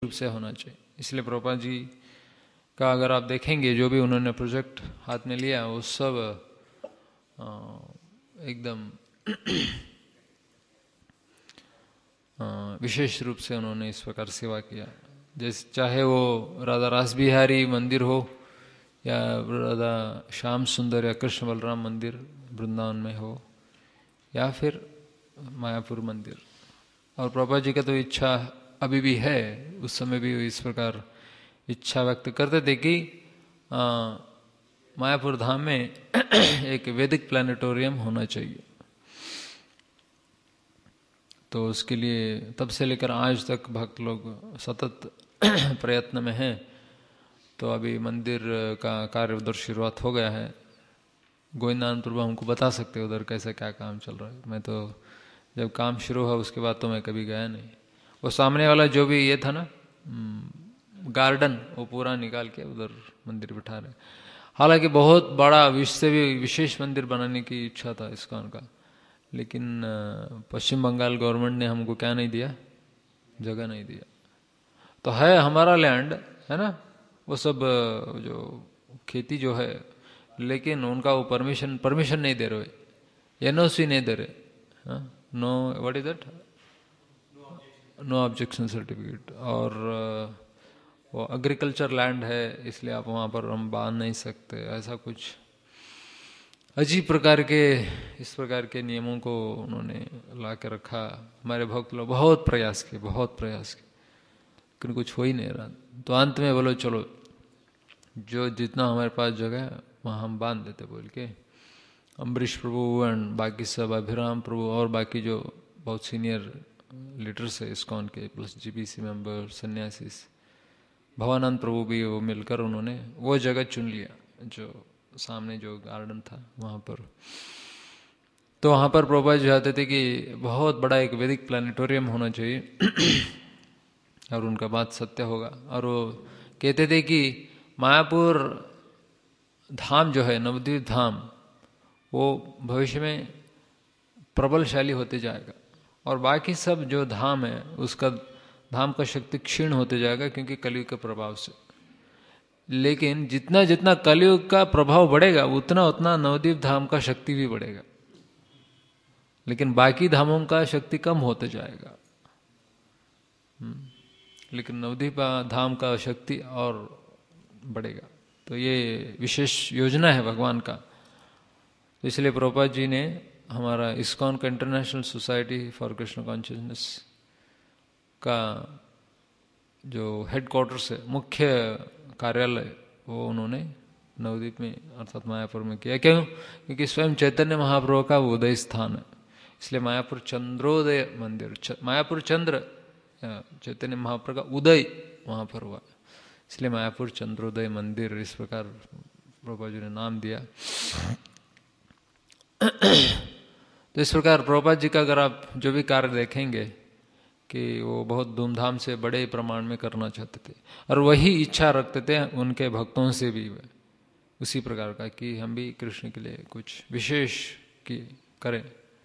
रूप से होना चाहिए। इसलिए प्रभुपाद जी का अगर आप देखेंगे जो भी उन्होंने प्रोजेक्ट हाथ में लिया वो सब एकदम विशेष रूप से उन्होंने इस प्रकार सेवा किया। जैसे चाहे वो राधा रास बिहारी मंदिर हो या राधा श्याम सुंदर या कृष्ण बलराम मंदिर वृंदावन में हो या फिर मायापुर मंदिर। और प्रभुपाद जी का तो इच्छा अभी भी है, उस समय भी इस प्रकार इच्छा व्यक्त करते थे कि मायापुर धाम में एक वैदिक प्लानिटोरियम होना चाहिए। तो उसके लिए तब से लेकर आज तक भक्त लोग सतत प्रयत्न में हैं। तो अभी मंदिर का कार्य उधर शुरुआत हो गया है। गोविंदानंद प्रभु हमको बता सकते हैं उधर कैसा क्या काम चल रहा है। मैं तो जब काम शुरू हुआ उसके बाद तो मैं कभी गया नहीं। वो सामने वाला जो भी ये था ना गार्डन, वो पूरा निकाल के उधर मंदिर बिठा रहे। हालांकि बहुत बड़ा से भी विशेष मंदिर बनाने की इच्छा था इस्कॉन का, लेकिन पश्चिम बंगाल गवर्नमेंट ने हमको क्या नहीं दिया, जगह नहीं दिया। तो है हमारा लैंड है ना, वो सब जो खेती जो है, लेकिन उनका वो परमिशन नहीं दे रहे, एनओसी नहीं दे रहे। No what is that, no objection certificate. और वो एग्रीकल्चर लैंड है, इसलिए आप वहाँ पर हम बांध नहीं सकते। ऐसा कुछ अजीब प्रकार के इस प्रकार के नियमों को उन्होंने ला के रखा। हमारे भक्त लोग बहुत प्रयास किए, लेकिन कुछ हो ही नहीं रहा। तो अंत में बोलो चलो जो जितना हमारे पास जगह है वहाँ हम बांध देते बोल के अम्बरीश प्रभु एंड बाकी सब, अभिराम प्रभु और बाकी जो बहुत सीनियर लीडर्स है इस्कॉन के, plus GBC member, sannyasis, Bhavanand Prabhu भी वो मिलकर उन्होंने वो जगह चुन लिया जो सामने जो गार्डन था वहाँ पर। तो वहाँ पर प्रभुपाद जी चाहते थे कि बहुत बड़ा एक वैदिक प्लानिटोरियम होना चाहिए और उनका बात सत्य होगा। और वो कहते थे कि मायापुर धाम जो है, नवद्वीप धाम, वो भविष्य में प्रबलशाली होते जाएगा और बाकी सब जो धाम है उसका धाम का शक्ति क्षीण होते जाएगा क्योंकि कलयुग के प्रभाव से। लेकिन जितना जितना कलयुग का प्रभाव बढ़ेगा उतना उतना नवद्वीप धाम का शक्ति भी बढ़ेगा, लेकिन बाकी धामों का शक्ति कम होते जाएगा। लेकिन नवद्वीप धाम का शक्ति और बढ़ेगा। तो ये विशेष योजना है भगवान का। तो इसलिए प्रभुपाद जी ने हमारा इस्कॉन का international society for Krishna consciousness का जो हेडक्वार्टर्स है, मुख्य कार्यालय, वो उन्होंने नवद्वीप में अर्थात मायापुर में किया। क्यों? क्योंकि स्वयं चैतन्य महाप्रभु का उदय स्थान है, इसलिए मायापुर चंद्रोदय मंदिर, मायापुर चंद्र, चैतन्य महाप्रभु का उदय वहाँ पर हुआ, इसलिए मायापुर चंद्रोदय मंदिर इस प्रकार प्रभुपाद जी ने नाम दिया। तो इस प्रकार प्रभुपाद जी का अगर आप जो भी कार्य देखेंगे कि वो बहुत धूमधाम से बड़े प्रमाण में करना चाहते थे और वही इच्छा रखते थे उनके भक्तों से भी उसी प्रकार का कि हम भी कृष्ण के लिए कुछ विशेष की करें।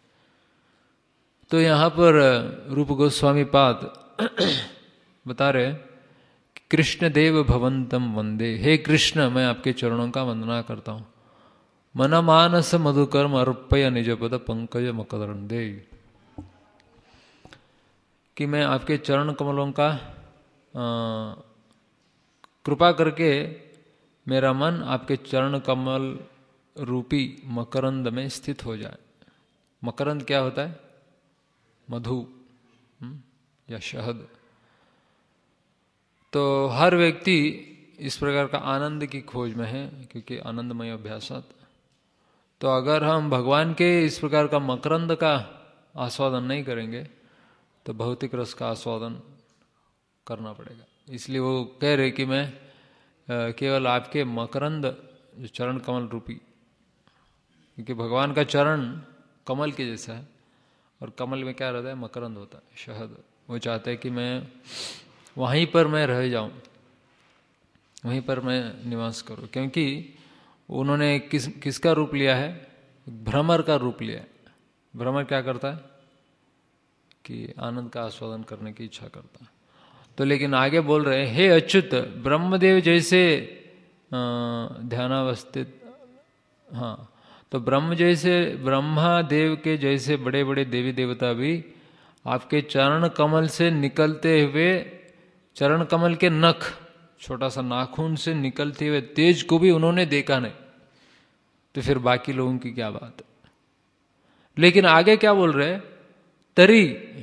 तो यहाँ पर रूप गोस्वामी पाद बता रहे कृष्ण देव भवंतम वंदे, हे कृष्ण मैं आपके चरणों का वंदना करता हूँ। मन मानस मधुकर्म अर्पय निज पद पंकज मकरंदे, कि मैं आपके चरण कमलों का कृपा करके मेरा मन आपके चरण कमल रूपी मकरंद में स्थित हो जाए। मकरंद क्या होता है? मधु या शहद। तो हर व्यक्ति इस प्रकार का आनंद की खोज में है क्योंकि आनंदमय अभ्यासात। तो अगर हम भगवान के इस प्रकार का मकरंद का आस्वादन नहीं करेंगे तो भौतिक रस का आस्वादन करना पड़ेगा। इसलिए वो कह रहे कि मैं केवल आपके मकरंद जो चरण कमल रूपी, क्योंकि भगवान का चरण कमल के जैसा है और कमल में क्या रहता है? मकरंद होता है, शहद। वो चाहते हैं कि मैं वहीं पर मैं रह जाऊं, वहीं पर मैं निवास करूं, क्योंकि उन्होंने किसका रूप लिया है? भ्रमर का रूप लिया है। भ्रमर क्या करता है कि आनंद का आस्वादन करने की इच्छा करता है। तो लेकिन आगे बोल रहे हैं, हे अच्युत, ब्रह्मदेव जैसे ध्यानावस्थित, हाँ, तो ब्रह्मा देव के जैसे बड़े बड़े देवी देवता भी आपके चरण कमल से निकलते हुए, चरण कमल के नख, छोटा सा नाखून से निकलते हुए तेज को भी उन्होंने देखा नहीं, तो फिर बाकी लोगों की क्या बात है। लेकिन आगे क्या बोल रहे, तरी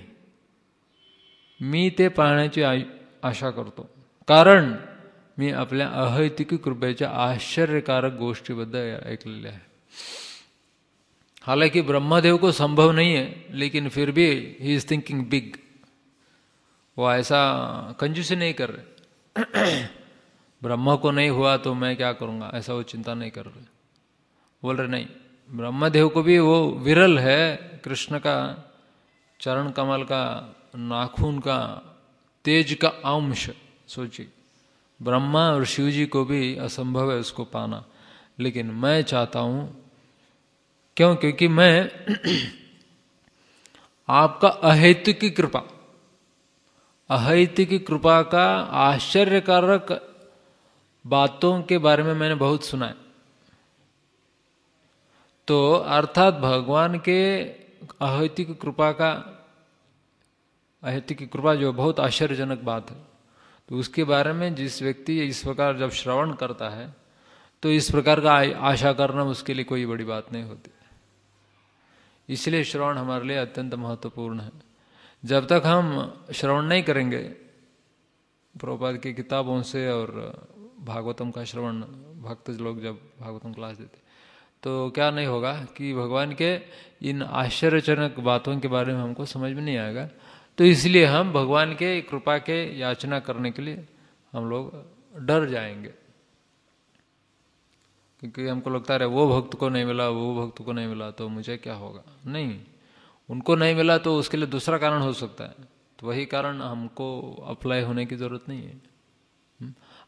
मी ते पाहण्याची आशा करतो, कारण मी आपल्या अहैतिकी कृपेच्या आश्चर्यकारक गोष्टीबद्दल ऐकलेल्या आहे। हालांकि ब्रह्मदेव को संभव नहीं है, लेकिन फिर भी ही इज थिंकिंग बिग, वो ऐसा कंजूसी नहीं कर रहे। ब्रह्मा को नहीं हुआ तो मैं क्या करूंगा, ऐसा वो चिंता नहीं कर रहे। बोल रहे नहीं, ब्रह्मदेव को भी वो विरल है, कृष्ण का चरण कमल का नाखून का तेज का अंश, सोचिए, ब्रह्मा और शिव जी को भी असंभव है उसको पाना, लेकिन मैं चाहता हूं। क्यों? क्योंकि मैं आपका अहेतुकी कृपा, अहेतुकी कृपा का आश्चर्यकारक बातों के बारे में मैंने बहुत सुना है। तो अर्थात भगवान के अहेतुकी कृपा का, अहेतुकी कृपा जो बहुत आश्चर्यजनक बात है, तो उसके बारे में जिस व्यक्ति इस प्रकार जब श्रवण करता है, तो इस प्रकार का आशा करना उसके लिए कोई बड़ी बात नहीं होती। इसलिए श्रवण हमारे लिए अत्यंत महत्वपूर्ण है। जब तक हम श्रवण नहीं करेंगे प्रभुपाद की किताबों से और भागवतम का श्रवण, भक्त लोग जब भागवतम क्लास देते, तो क्या नहीं होगा कि भगवान के इन आश्चर्यजनक बातों के बारे में हमको समझ में नहीं आएगा। तो इसलिए हम भगवान के कृपा के याचना करने के लिए हम लोग डर जाएंगे, क्योंकि हमको लगता है वो भक्त को नहीं मिला, वो भक्त को नहीं मिला तो मुझे क्या होगा। नहीं, उनको नहीं मिला तो उसके लिए दूसरा कारण हो सकता है, तो वही कारण हमको अप्लाई होने की जरूरत नहीं है।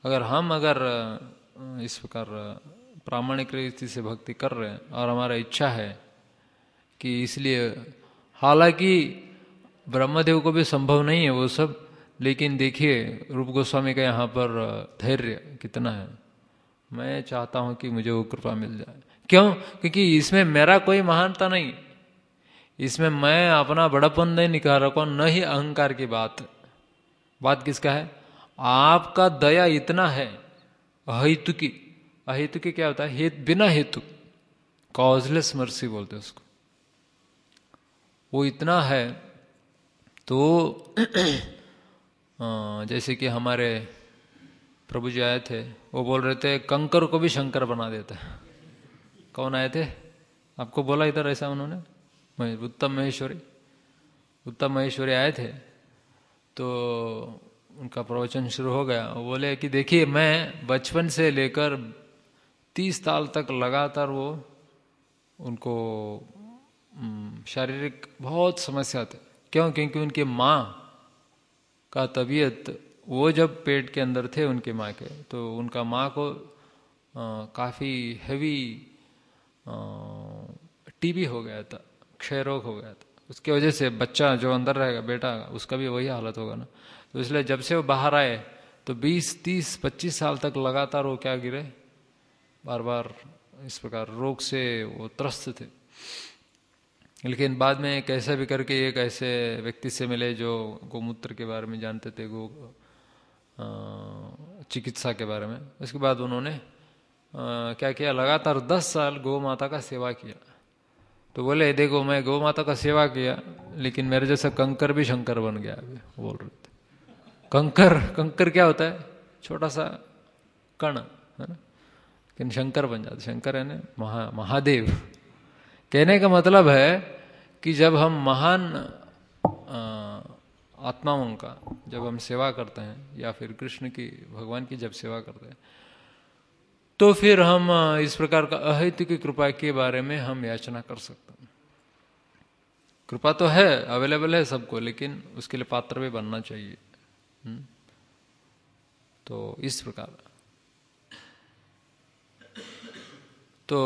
अगर इस प्रकार प्रामाणिक रीति से भक्ति कर रहे हैं और हमारा इच्छा है कि इसलिए, हालांकि ब्रह्मदेव को भी संभव नहीं है वो सब, लेकिन देखिए रूप गोस्वामी का यहाँ पर धैर्य कितना है। मैं चाहता हूं कि मुझे वो कृपा मिल जाए। क्यों? क्योंकि इसमें मेरा कोई महानता नहीं, इसमें मैं अपना बड़ापन नहीं निकाल रहा हूं, न ही अहंकार की बात किसका है? आपका दया इतना है, अहेतुकी। अहेतुकी क्या होता है? बिना हेतु, कॉजलेस मर्सी बोलते हैं उसको। वो इतना है तो जैसे कि हमारे प्रभु जी आए थे, वो बोल रहे थे कंकर को भी शंकर बना देता है। कौन आए थे? आपको बोला इधर ऐसा उन्होंने? उत्तम महेश्वरी आए थे, तो उनका प्रवचन शुरू हो गया। वो बोले कि देखिए मैं बचपन से लेकर 30 साल तक लगातार वो उनको शारीरिक बहुत समस्या थे। क्यों? क्योंकि उनकी माँ का तबीयत, वो जब पेट के अंदर थे उनके माँ के, तो उनका माँ को काफ़ी हैवी टीबी हो गया था, क्षय रोग हो गया था। उसके वजह से बच्चा जो अंदर रहेगा, बेटा, उसका भी वही हालत होगा ना। तो इसलिए जब से वो बाहर आए तो 20, 30, 25 साल तक लगातार वो क्या गिरे, बार बार इस प्रकार रोग से वो त्रस्त थे। लेकिन बाद में कैसे भी करके एक ऐसे व्यक्ति से मिले जो गोमूत्र के बारे में जानते थे, चिकित्सा के बारे में। उसके बाद उन्होंने क्या किया, लगातार 10 साल गौ माता का सेवा किया। तो बोले देखो मैं गौ माता का सेवा किया, लेकिन मेरे जैसा कंकर भी शंकर बन गया। अभी बोल रहे थे कंकर क्या होता है? छोटा सा कण है ना, लेकिन शंकर बन जाता। शंकर है ना महादेव। कहने का मतलब है कि जब हम महान आत्माओं का जब हम सेवा करते हैं, या फिर कृष्ण की, भगवान की जब सेवा करते हैं, तो फिर हम इस प्रकार का अहेतुकी कृपा के बारे में हम याचना कर सकते हैं। कृपा तो है, अवेलेबल है सबको, लेकिन उसके लिए पात्र भी बनना चाहिए। तो इस प्रकार तो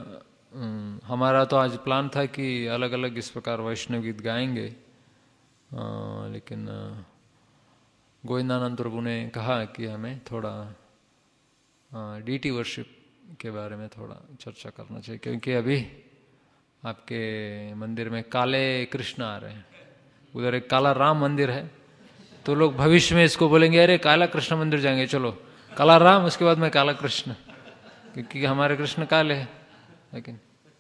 हमारा तो आज प्लान था कि अलग अलग इस प्रकार वैष्णव गीत गाएंगे, लेकिन गोविंदानंद प्रभु ने कहा कि हमें थोड़ा डीटी वर्शिप के बारे में थोड़ा चर्चा करना चाहिए, क्योंकि अभी आपके मंदिर में काले कृष्ण आ रहे हैं, उधर एक काला राम मंदिर है, तो लोग भविष्य में इसको बोलेंगे अरे काला कृष्ण मंदिर जाएंगे, चलो काला राम उसके बाद में काला कृष्ण, क्योंकि हमारे कृष्ण काले हैं। लेकिन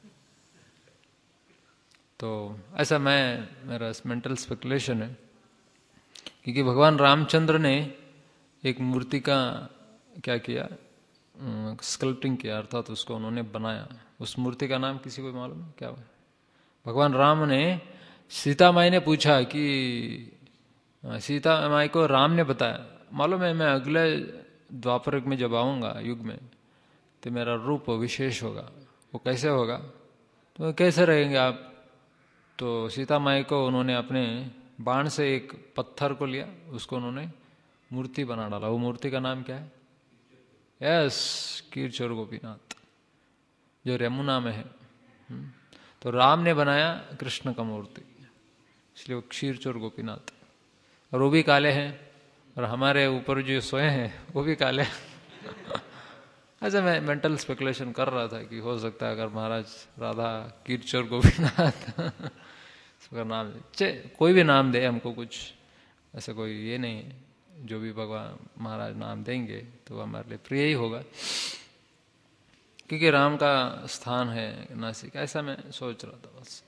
तो ऐसा मेरा मेंटल स्पेकुलेशन है, क्योंकि भगवान रामचंद्र ने एक मूर्ति का क्या किया, स्कल्पटिंग किया, अर्थात उसको उन्होंने बनाया। उस मूर्ति का नाम किसी को मालूम है क्या? भगवान राम ने सीता माई ने पूछा कि सीता माई को राम ने बताया, मालूम है मैं अगले द्वापर युग में जब आऊँगा युग में तो मेरा रूप विशेष होगा, वो कैसे होगा, तो कैसे रहेंगे आप? तो सीता माई को उन्होंने अपने बाण से एक पत्थर को लिया, उसको उन्होंने मूर्ति बना डाला। वो मूर्ति का नाम क्या है? यस, कीरचोर गोपीनाथ, जो यमुना में है। तो राम ने बनाया कृष्ण का मूर्ति, इसलिए वो क्षीरचोर गोपीनाथ, और वो भी काले हैं, और हमारे ऊपर जो सोए हैं वो भी काले हैं। ऐसा मैं मेंटल स्पेकुलेशन कर रहा था कि हो सकता है अगर महाराज राधा कीरचोर गोपीनाथ इसका नाम कोई भी नाम दे हमको, कुछ ऐसा कोई ये नहीं है, जो भी भगवान महाराज नाम देंगे तो हमारे लिए प्रिय ही होगा, क्योंकि राम का स्थान है नासिक, ऐसा मैं सोच रहा था बस।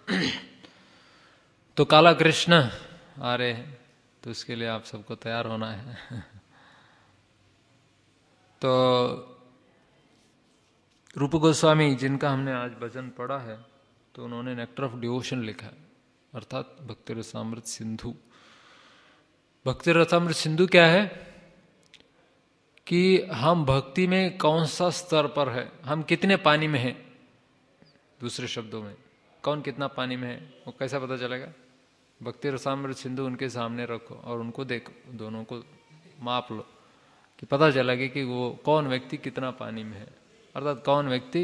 तो काला कृष्ण आ रहे हैं, तो उसके लिए आप सबको तैयार होना है। तो रूप गोस्वामी जिनका हमने आज भजन पढ़ा है, तो उन्होंने नेक्टर ऑफ डिवोशन लिखा है, अर्थात भक्ति रसामृत सिंधु। भक्ति रसामृत सिंधु क्या है कि हम भक्ति में कौन सा स्तर पर है, हम कितने पानी में हैं, दूसरे शब्दों में कौन कितना पानी में है वो कैसा पता चलेगा? भक्ति रसामृत सिंधु उनके सामने रखो और उनको देखो, दोनों को माप लो कि पता चलेगा कि वो कौन व्यक्ति कितना पानी में है, अर्थात कौन व्यक्ति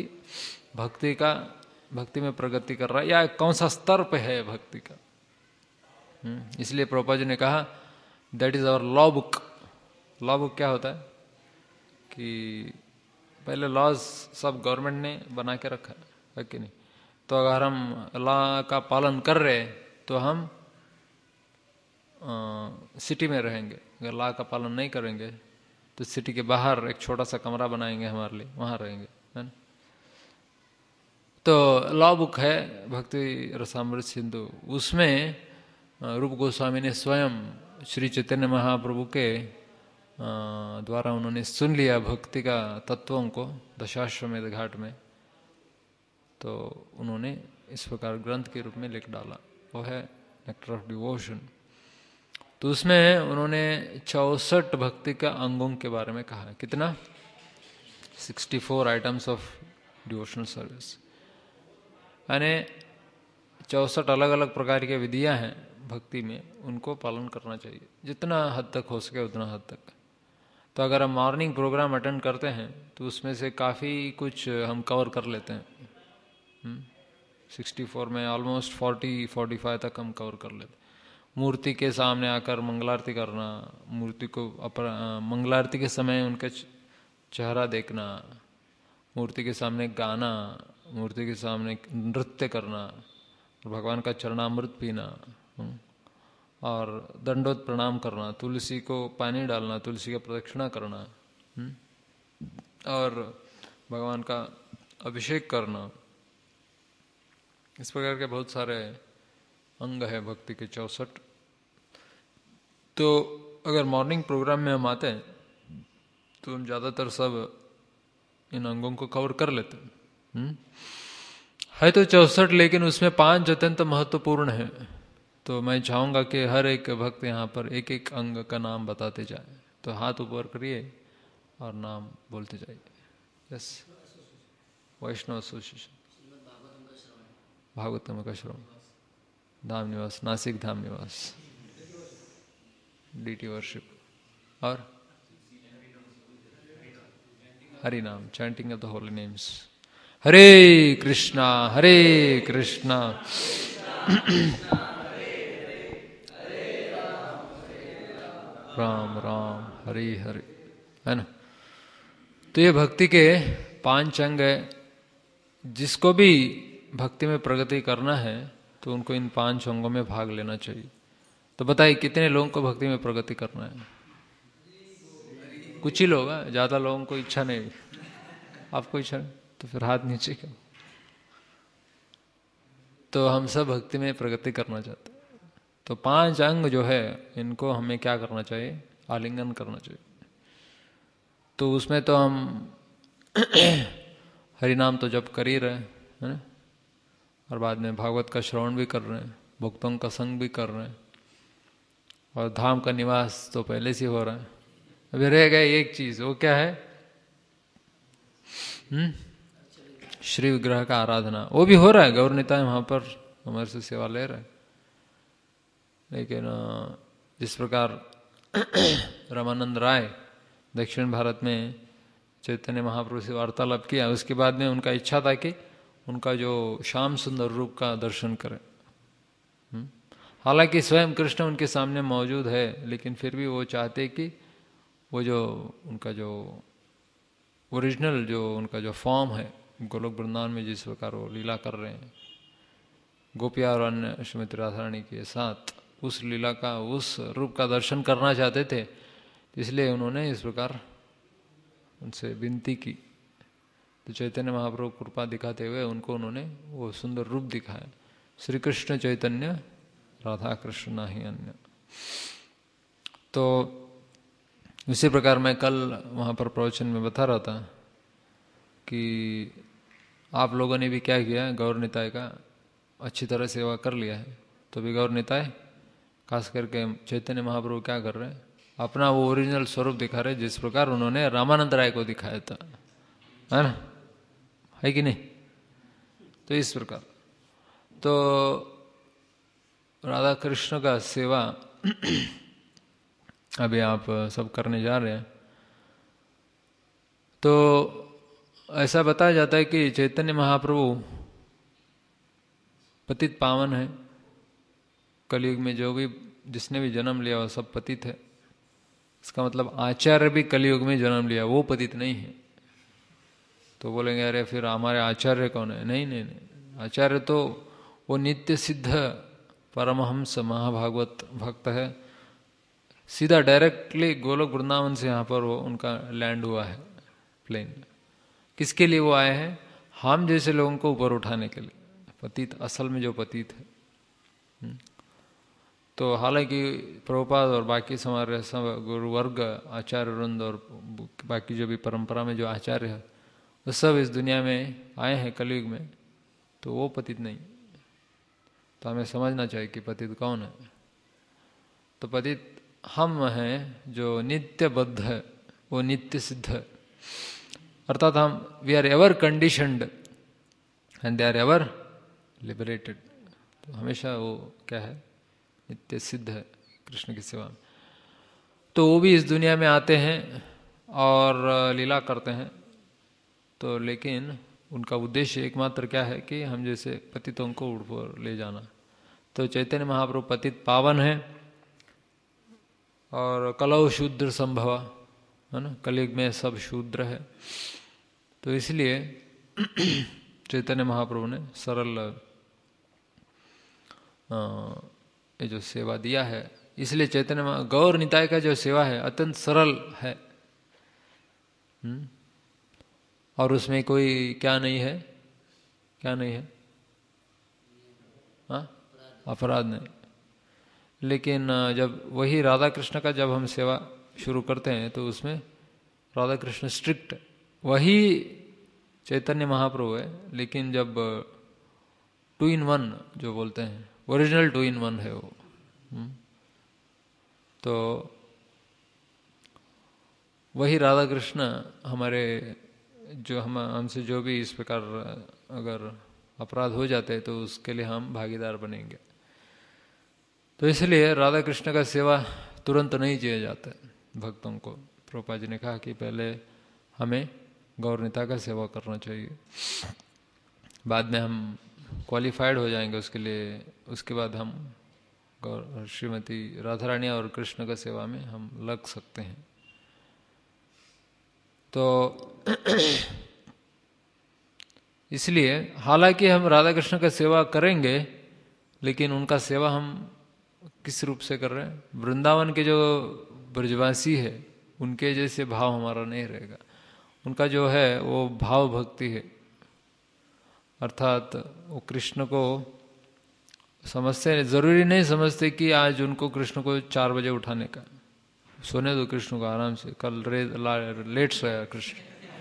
भक्ति में प्रगति कर रहा है या कौन सा स्तर पे है भक्ति का। इसलिए प्रभुपाद जी ने कहा that is our law book. Law book क्या होता है कि पहले लॉज सब गवर्नमेंट ने बना के रखा है कि नहीं, तो अगर हम लॉ का पालन कर रहे हैं तो हम सिटी में रहेंगे, अगर लॉ का पालन नहीं करेंगे तो सिटी के बाहर एक छोटा सा कमरा बनाएंगे हमारे लिए, वहाँ रहेंगे, है ना। तो लॉ बुक है भक्ति रसामृत सिंधु, उसमें रूप गोस्वामी ने स्वयं श्री चैतन्य महाप्रभु के द्वारा उन्होंने सुन लिया भक्ति का तत्वों को दशाश्वमेध घाट में, तो उन्होंने इस प्रकार ग्रंथ के रूप में लिख डाला, वो है नेक्टर ऑफ डिवोशन। तो उसमें उन्होंने 64 भक्ति का अंगों के बारे में कहा। कितना? 64 आइटम्स ऑफ डिवोशनल सर्विस, यानी 64 अलग अलग प्रकार की विधियां हैं भक्ति में, उनको पालन करना चाहिए जितना हद तक हो सके उतना हद तक। तो अगर हम मॉर्निंग प्रोग्राम अटेंड करते हैं तो उसमें से काफ़ी कुछ हम कवर कर लेते हैं। 64 में ऑलमोस्ट 40-45 तक हम कवर कर लेते हैं। मूर्ति के सामने आकर मंगलारती करना, मूर्ति को मंगलारती के समय उनका चेहरा देखना, मूर्ति के सामने गाना, मूर्ति के सामने नृत्य करना, भगवान का चरणामृत पीना और दंडोत प्रणाम करना, तुलसी को पानी डालना, तुलसी का प्रदक्षिणा करना और भगवान का अभिषेक करना, इस प्रकार के बहुत सारे अंग है भक्ति के 64। तो अगर मॉर्निंग प्रोग्राम में हम आते हैं तो हम ज़्यादातर सब इन अंगों को कवर कर लेते हैं। है तो 64, लेकिन उसमें 5 अत्यंत महत्वपूर्ण है। तो मैं चाहूँगा कि हर एक भक्त यहाँ पर एक एक अंग का नाम बताते जाए, तो हाथ ऊपर करिए और नाम बोलते जाइए। यस, वैष्णव एसोसिएशन, भागवतम का श्रवण, धाम निवास, नासिक धाम निवास, डीटी वर्शिप, और Hari Naam, chanting of the holy names. Hare Krishna Ram Ram Hari Hari, है ना। तो ये भक्ति के 5 अंग है। जिसको भी भक्ति में प्रगति करना है तो उनको इन 5 अंगों में भाग लेना चाहिए। तो बताइए कितने लोगों को भक्ति में प्रगति करना है? कुछ ही लोग हैं, ज्यादा लोगों को इच्छा नहीं। आपको इच्छा नहीं तो फिर हाथ नीचे क्यों? तो हम सब भक्ति में प्रगति करना चाहते हैं। तो 5 अंग जो है इनको हमें क्या करना चाहिए? आलिंगन करना चाहिए। तो उसमें तो हम हरि नाम तो जप कर ही रहे हैं, है ना, और बाद में भागवत का श्रवण भी कर रहे हैं, भक्तों का संग भी कर रहे हैं, और धाम का निवास तो पहले से हो रहा है। अभी रह गए एक चीज, वो क्या है? श्री विग्रह का आराधना। वो भी हो रहा है, गौर निताय वहां पर हमारे से सेवा ले रहे हैं। लेकिन जिस प्रकार रामानंद राय दक्षिण भारत में चैतन्य महाप्रभु से वार्तालाप किया, उसके बाद में उनका इच्छा था कि उनका जो श्याम सुंदर रूप का दर्शन करें। हालांकि स्वयं कृष्ण उनके सामने मौजूद है, लेकिन फिर भी वो चाहते कि वो जो उनका जो ओरिजिनल जो उनका जो फॉर्म है गोलोक वृंदावन में, जिस प्रकार वो लीला कर रहे हैं गोपिया और अन्य श्रीमती राधा रानी के साथ, उस लीला का उस रूप का दर्शन करना चाहते थे। इसलिए उन्होंने इस प्रकार उनसे विनती की। तो चैतन्य महाप्रभु कृपा दिखाते हुए उनको उन्होंने वो सुंदर रूप दिखाया, श्री कृष्ण चैतन्य राधा कृष्ण नाही अन्य। तो इसी प्रकार मैं कल वहाँ पर प्रवचन में बता रहा था कि आप लोगों ने भी क्या किया, गौर निताय का अच्छी तरह सेवा कर लिया है। तो भी गौर निताय खास करके चैतन्य महाप्रभु क्या कर रहे हैं? अपना वो ओरिजिनल स्वरूप दिखा रहे, जिस प्रकार उन्होंने रामानंद राय को दिखाया था, है ना, है कि नहीं? तो इस प्रकार तो राधा कृष्ण का सेवा अभी आप सब करने जा रहे हैं। तो ऐसा बताया जाता है कि चैतन्य महाप्रभु पतित पावन है। कलयुग में जो भी जिसने भी जन्म लिया वो सब पतित है। इसका मतलब आचार्य भी कलयुग में जन्म लिया, वो पतित नहीं है। तो बोलेंगे अरे फिर हमारे आचार्य कौन है? नहीं नहीं नहीं, आचार्य तो वो नित्य सिद्ध परमहंस महाभागवत भक्त है। सीधा डायरेक्टली गोलोक वृंदावन से यहाँ पर वो उनका लैंड हुआ है प्लेन। किसके लिए वो आए हैं? हम जैसे लोगों को ऊपर उठाने के लिए। पतित असल में जो पतित है। तो हालांकि प्रभुपाद और बाकी हमारे सब गुरुवर्ग आचार्य वृंद और बाकी जो भी परंपरा में जो आचार्य है वो सब इस दुनिया में आए हैं कलयुग में, तो वो पतित नहीं। तो हमें समझना चाहिए कि पतित कौन है। तो पतित हम हैं जो नित्य बद्ध है, वो नित्य सिद्ध है। अर्थात हम we are ever conditioned and they are ever liberated. तो हमेशा वो क्या है? नित्य सिद्ध है कृष्ण की सेवा में। तो वो भी इस दुनिया में आते हैं और लीला करते हैं। तो लेकिन उनका उद्देश्य एकमात्र क्या है कि हम जैसे पतितों को ऊपर ले जाना। तो चैतन्य महाप्रभु पतित पावन है और कलौ शूद्र संभव, है ना, कलयुग में सब शूद्र है। तो इसलिए चैतन्य महाप्रभु ने सरल ये जो सेवा दिया है, इसलिए चैतन्य गौर निताय का जो सेवा है अत्यंत सरल है। और उसमें कोई क्या नहीं है? क्या नहीं है? हाँ, अपराध नहीं। लेकिन जब वही राधा कृष्ण का जब हम सेवा शुरू करते हैं तो उसमें राधा कृष्ण स्ट्रिक्ट, वही चैतन्य महाप्रभु है। लेकिन जब 2 in 1 जो बोलते हैं, ओरिजिनल 2 in 1 है वो। तो वही राधा कृष्ण हमारे जो हमसे जो भी इस प्रकार अगर अपराध हो जाते हैं तो उसके लिए हम भागीदार बनेंगे। तो इसलिए राधा कृष्ण का सेवा तुरंत नहीं किया जाता है भक्तों को। प्रभुपाद जी ने कहा कि पहले हमें गौरनीता का सेवा करना चाहिए, बाद में हम क्वालिफाइड हो जाएंगे उसके लिए, उसके बाद हम श्रीमती राधा रानी और कृष्ण का सेवा में हम लग सकते हैं। तो इसलिए हालांकि हम राधा कृष्ण का सेवा करेंगे, लेकिन उनका सेवा हम किस रूप से कर रहे हैं? वृंदावन के जो ब्रजवासी है उनके जैसे भाव हमारा नहीं रहेगा। उनका जो है वो भाव भक्ति है, अर्थात वो कृष्ण को समझते, जरूरी नहीं समझते कि आज उनको कृष्ण को 4 बजे उठाने का, सोने दो कृष्ण को आराम से, कल लेट सोया कृष्ण,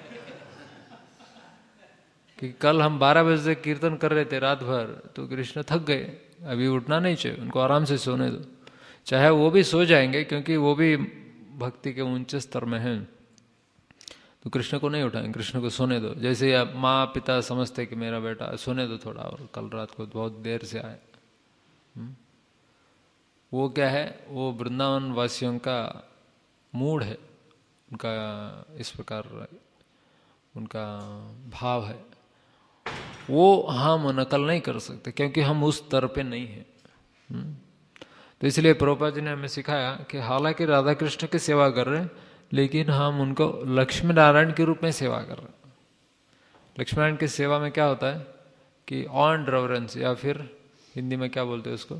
कि कल हम 12 बजे से कीर्तन कर रहे थे रात भर, तो कृष्ण थक गए, अभी उठना नहीं चाहिए, उनको आराम से सोने दो। चाहे वो भी सो जाएंगे क्योंकि वो भी भक्ति के ऊंचे स्तर में हैं, तो कृष्ण को नहीं उठाएंगे, कृष्ण को सोने दो। जैसे आप माँ पिता समझते कि मेरा बेटा सोने दो थोड़ा, और कल रात को बहुत देर से आए। वो क्या है, वो वृंदावन वासियों का मूड है, उनका इस प्रकार उनका भाव है, वो हम नकल नहीं कर सकते क्योंकि हम उस स्तर पे नहीं हैं। तो इसलिए प्रभुपाद जी ने हमें सिखाया कि हालांकि राधा कृष्ण की सेवा कर रहे हैं, लेकिन हम उनको लक्ष्मी नारायण के रूप में सेवा कर रहे हैं। लक्ष्मी नारायण की सेवा में क्या होता है कि ऑन रेवरेंस, या फिर हिंदी में क्या बोलते हैं उसको,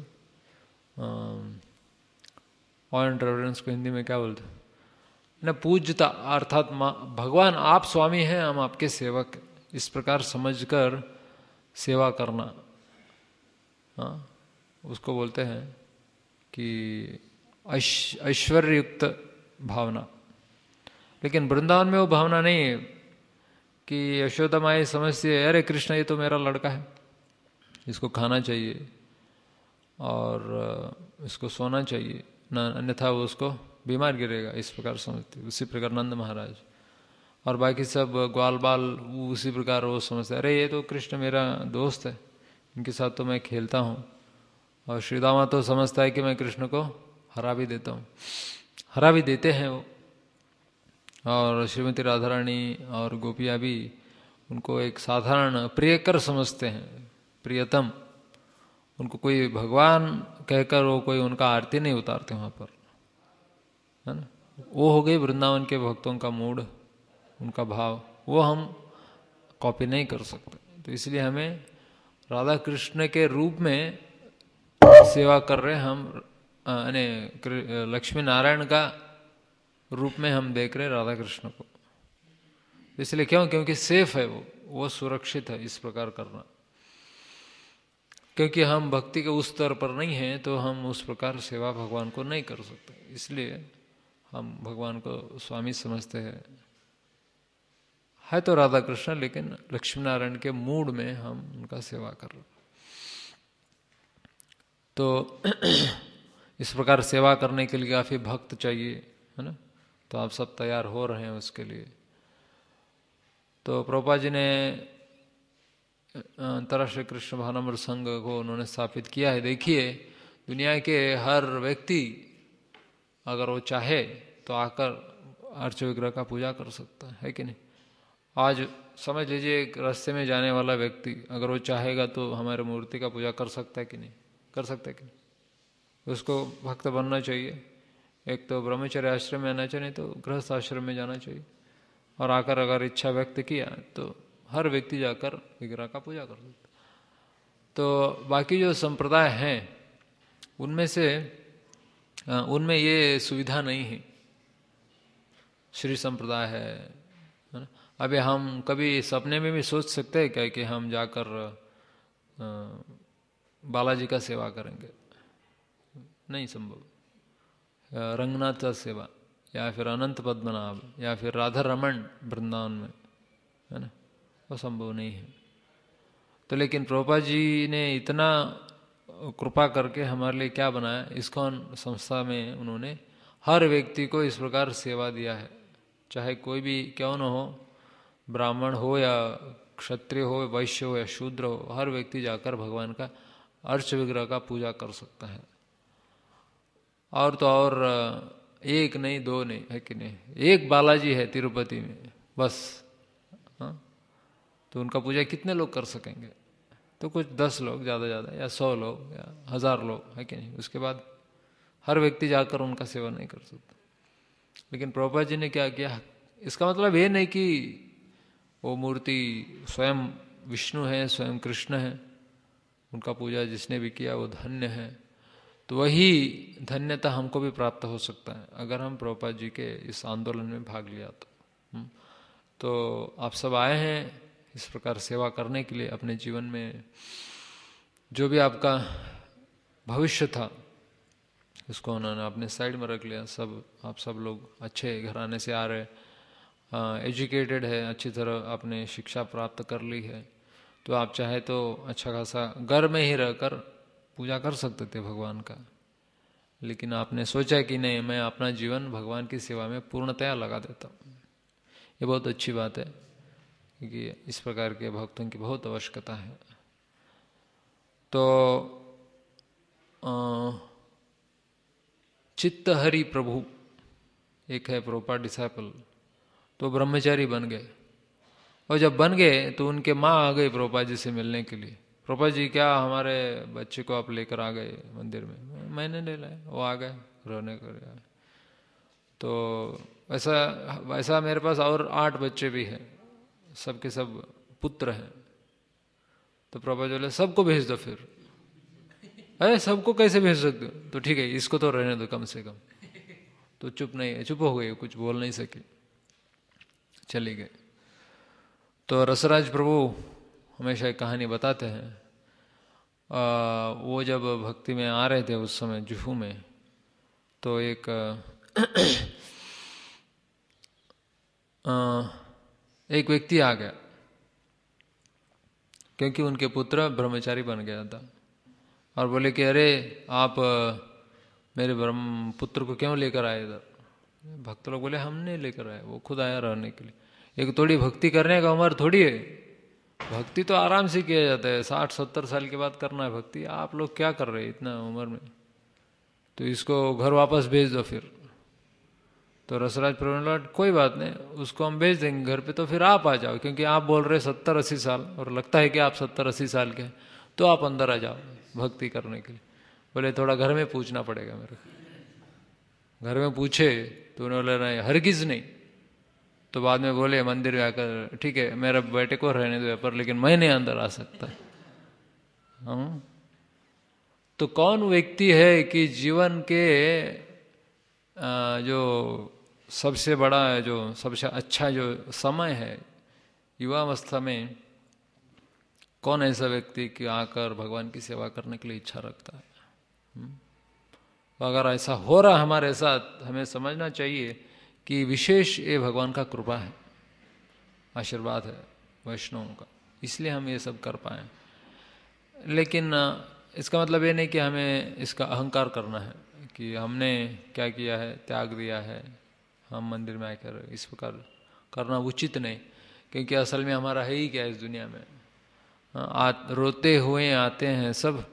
ऑन रेवरेंस को हिंदी में क्या बोलते हैं ना, पूज्यता, अर्थात भगवान आप स्वामी हैं, हम आपके सेवक, इस प्रकार समझकर सेवा करना, हाँ, उसको बोलते हैं कि ऐश्वर्य युक्त भावना। लेकिन वृंदावन में वो भावना नहीं है कि यशोदा माई समझती है अरे कृष्ण ये तो मेरा लड़का है, इसको खाना चाहिए और इसको सोना चाहिए, ना अन्यथा वो उसको बीमार गिरेगा, इस प्रकार समझते। उसी प्रकार नंद महाराज और बाकी सब ग्वाल बाल उसी प्रकार वो समझते, अरे ये तो कृष्ण मेरा दोस्त है, इनके साथ तो मैं खेलता हूँ। और श्री दामा तो समझता है कि मैं कृष्ण को हरा भी देता हूँ, हरा भी देते हैं वो। और श्रीमती राधा रानी और गोपियाँ भी उनको एक साधारण प्रियकर समझते हैं, प्रियतम। उनको कोई भगवान कहकर वो कोई उनका आरती नहीं उतारते वहाँ पर, है ना। वो हो गई वृंदावन के भक्तों का मूड, उनका भाव, वो हम कॉपी नहीं कर सकते। तो इसलिए हमें राधा कृष्ण के रूप में सेवा कर रहे हैं हम, यानी लक्ष्मी नारायण का रूप में हम देख रहे हैं राधा कृष्ण को। इसलिए क्यों? क्योंकि सेफ है वो सुरक्षित है इस प्रकार करना। क्योंकि हम भक्ति के उस स्तर पर नहीं हैं, तो हम उस प्रकार सेवा भगवान को नहीं कर सकते। इसलिए हम भगवान को स्वामी समझते हैं, है तो राधा कृष्ण, लेकिन लक्ष्मी नारायण के मूड में हम उनका सेवा कर रहे हैं। तो इस प्रकार सेवा करने के लिए काफी भक्त चाहिए, है ना। तो आप सब तैयार हो रहे हैं उसके लिए। तो प्रभुपाद जी ने अंतर्राष्ट्रीय कृष्ण भावनामृत संघ को उन्होंने स्थापित किया है। देखिए, दुनिया के हर व्यक्ति अगर वो चाहे तो आकर अर्च विग्रह का पूजा कर सकता है कि नहीं। आज समझ लीजिए एक रास्ते में जाने वाला व्यक्ति अगर वो चाहेगा तो हमारे मूर्ति का पूजा कर सकता है कि नहीं, कर सकता है कि नहीं। उसको भक्त बनना चाहिए, एक तो ब्रह्मचर्य आश्रम में आना चाहिए, नहीं तो गृहस्थ आश्रम में जाना चाहिए। और आकर अगर इच्छा व्यक्त किया तो हर व्यक्ति जाकर विग्रह का पूजा कर सकता। तो बाकी जो संप्रदाय हैं उनमें से उनमें ये सुविधा नहीं है। श्री संप्रदाय है ना। अभी हम कभी सपने में भी सोच सकते हैं क्या कि हम जाकर बालाजी का सेवा करेंगे? नहीं संभव। रंगनाथ का सेवा या फिर अनंत पद्मनाभ या फिर राधा रमन वृंदावन में, है ना, वो संभव नहीं है। तो लेकिन प्रभुपाद जी ने इतना कृपा करके हमारे लिए क्या बनाया, इस्कॉन संस्था में उन्होंने हर व्यक्ति को इस प्रकार सेवा दिया है। चाहे कोई भी क्यों न हो, ब्राह्मण हो या क्षत्रिय हो, वैश्य हो या शूद्र हो, हर व्यक्ति जाकर भगवान का अर्च विग्रह का पूजा कर सकता है। और तो और एक नहीं, दो नहीं, है कि नहीं, एक बालाजी है तिरुपति में बस, हाँ। तो उनका पूजा कितने लोग कर सकेंगे? तो कुछ 10 लोग ज़्यादा ज़्यादा या 100 लोग या 1000 लोग, है कि नहीं। उसके बाद हर व्यक्ति जाकर उनका सेवा नहीं कर सकता। लेकिन प्रभुपाद जी ने क्या किया, इसका मतलब ये नहीं कि वो मूर्ति स्वयं विष्णु है, स्वयं कृष्ण है, उनका पूजा जिसने भी किया वो धन्य है। तो वही धन्यता हमको भी प्राप्त हो सकता है अगर हम प्रभुपाद जी के इस आंदोलन में भाग लिया तो। तो आप सब आए हैं इस प्रकार सेवा करने के लिए। अपने जीवन में जो भी आपका भविष्य था उसको उन्होंने अपने साइड में रख लिया। आप सब लोग अच्छे घराने से आ रहे, एजुकेटेड है, अच्छी तरह आपने शिक्षा प्राप्त कर ली है, तो आप चाहे तो अच्छा खासा घर में ही रहकर पूजा कर सकते थे भगवान का। लेकिन आपने सोचा कि नहीं, मैं अपना जीवन भगवान की सेवा में पूर्णतया लगा देता हूँ। ये बहुत अच्छी बात है, क्योंकि इस प्रकार के भक्तों की बहुत आवश्यकता है। तो चित्तहरि प्रभु एक है प्रभुपाद डिसाइपल, तो ब्रह्मचारी बन गए। और जब बन गए तो उनके माँ आ गई प्रभुपाद जी से मिलने के लिए। प्रभुपाद जी क्या हमारे बच्चे को आप लेकर आ गए मंदिर में? मैंने ले लाए, वो आ गए रहने कर। तो वैसा मेरे पास और 8 बच्चे भी हैं, सबके सब पुत्र हैं। तो प्रभुपाद जी बोले सबको भेज दो फिर। अरे सबको कैसे भेज सकते हो? तो ठीक है, इसको तो रहने दो कम से कम। तो चुप हो गई, कुछ बोल नहीं सकी, चली गए। तो रसराज प्रभु हमेशा एक कहानी बताते हैं। वो जब भक्ति में आ रहे थे उस समय जुहू में, तो एक व्यक्ति आ गया, क्योंकि उनके पुत्र ब्रह्मचारी बन गया था, और बोले कि अरे आप मेरे ब्रह्म पुत्र को क्यों लेकर आए इधर? भक्त लोग बोले हम नहीं लेकर आए, वो खुद आया रहने के लिए। एक थोड़ी भक्ति करने का उम्र थोड़ी है, भक्ति तो आराम से किया जाता है, 60-70 साल के बाद करना है भक्ति। आप लोग क्या कर रहे हैं इतना उम्र में? तो इसको घर वापस भेज दो फिर। तो रसराज प्रभु ने बोला कोई बात नहीं, उसको हम भेज देंगे घर पे, तो फिर आप आ जाओ, क्योंकि आप बोल रहे 70-80 साल और लगता है कि आप 70-80 साल के, तो आप अंदर आ जाओ भक्ति करने के लिए। बोले थोड़ा घर में पूछना पड़ेगा मेरे को। घर में पूछे तो उन्होंने बोला हरगिज नहीं। तो बाद में बोले मंदिर में आकर ठीक है मेरे बेटे को रहने दो पर, लेकिन मैं नहीं अंदर आ सकता। तो कौन व्यक्ति है कि जीवन के जो सबसे बड़ा, जो सबसे अच्छा जो समय है युवावस्था में, कौन ऐसा व्यक्ति कि आकर भगवान की सेवा करने के लिए इच्छा रखता है? तो अगर ऐसा हो रहा हमारे साथ, हमें समझना चाहिए कि विशेष ये भगवान का कृपा है, आशीर्वाद है वैष्णवों का, इसलिए हम ये सब कर पाए। लेकिन इसका मतलब ये नहीं कि हमें इसका अहंकार करना है कि हमने क्या किया है, त्याग दिया है, हम मंदिर में आकर इस प्रकार करना उचित नहीं। क्योंकि असल में हमारा है ही क्या इस दुनिया में? रोते हुए आते हैं सब,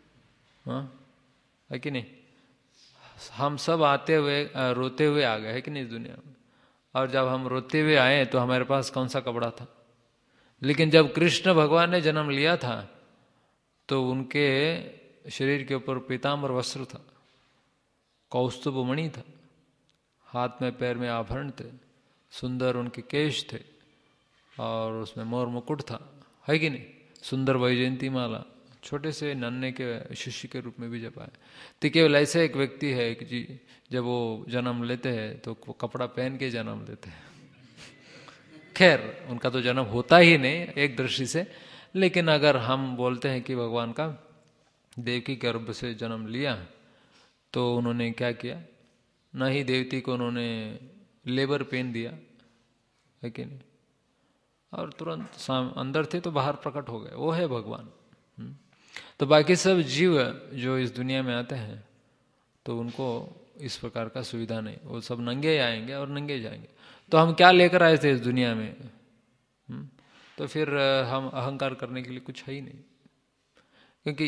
है कि नहीं? हम सब आते हुए रोते हुए आ गए, है कि नहीं, इस दुनिया में। और जब हम रोते हुए आए तो हमारे पास कौन सा कपड़ा था? लेकिन जब कृष्ण भगवान ने जन्म लिया था तो उनके शरीर के ऊपर पीताम्बर वस्त्र था, कौस्तुभ मणि था, हाथ में पैर में आभरण थे, सुंदर उनके केश थे, और उसमें मोर मुकुट था, है कि नहीं? सुंदर वैजयंती माला, छोटे से नन्हे के शिष्य के रूप में भी जब आए। तो केवल ऐसे एक व्यक्ति है कि जी जब वो जन्म लेते हैं तो वो कपड़ा पहन के जन्म लेते हैं। खैर उनका तो जन्म होता ही नहीं एक दृष्टि से, लेकिन अगर हम बोलते हैं कि भगवान का देवकी गर्भ से जन्म लिया, तो उन्होंने क्या किया? न ही देवती को उन्होंने लेबर पेन दिया, है कि नहीं, और तुरंत अंदर थे तो बाहर प्रकट हो गए, वो है भगवान। तो बाकी सब जीव जो इस दुनिया में आते हैं तो उनको इस प्रकार का सुविधा नहीं, वो सब नंगे आएंगे और नंगे जाएंगे। तो हम क्या लेकर आए थे इस दुनिया में? तो फिर हम अहंकार करने के लिए कुछ है ही नहीं। क्योंकि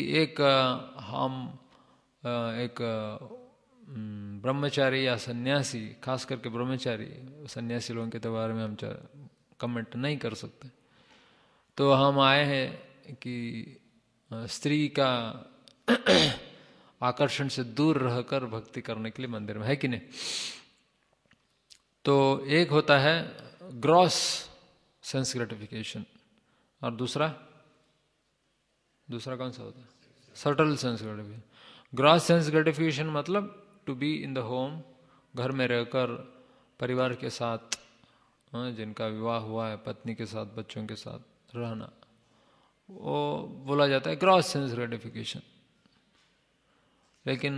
एक ब्रह्मचारी या सन्यासी, खास करके ब्रह्मचारी, सन्यासी लोगों के बारे में हम कमेंट नहीं कर सकते। तो हम आए हैं कि स्त्री का आकर्षण से दूर रहकर भक्ति करने के लिए मंदिर में, है कि नहीं? तो एक होता है ग्रॉस सेंस ग्रेटिफिकेशन, और दूसरा कौन सा होता है? Subtle sense gratification. Gross sense gratification मतलब to be in the home, घर में रहकर परिवार के साथ, जिनका विवाह हुआ है, पत्नी के साथ, बच्चों के साथ रहना, वो बोला जाता है ग्रॉस सेंस ग्रेटिफिकेशन। लेकिन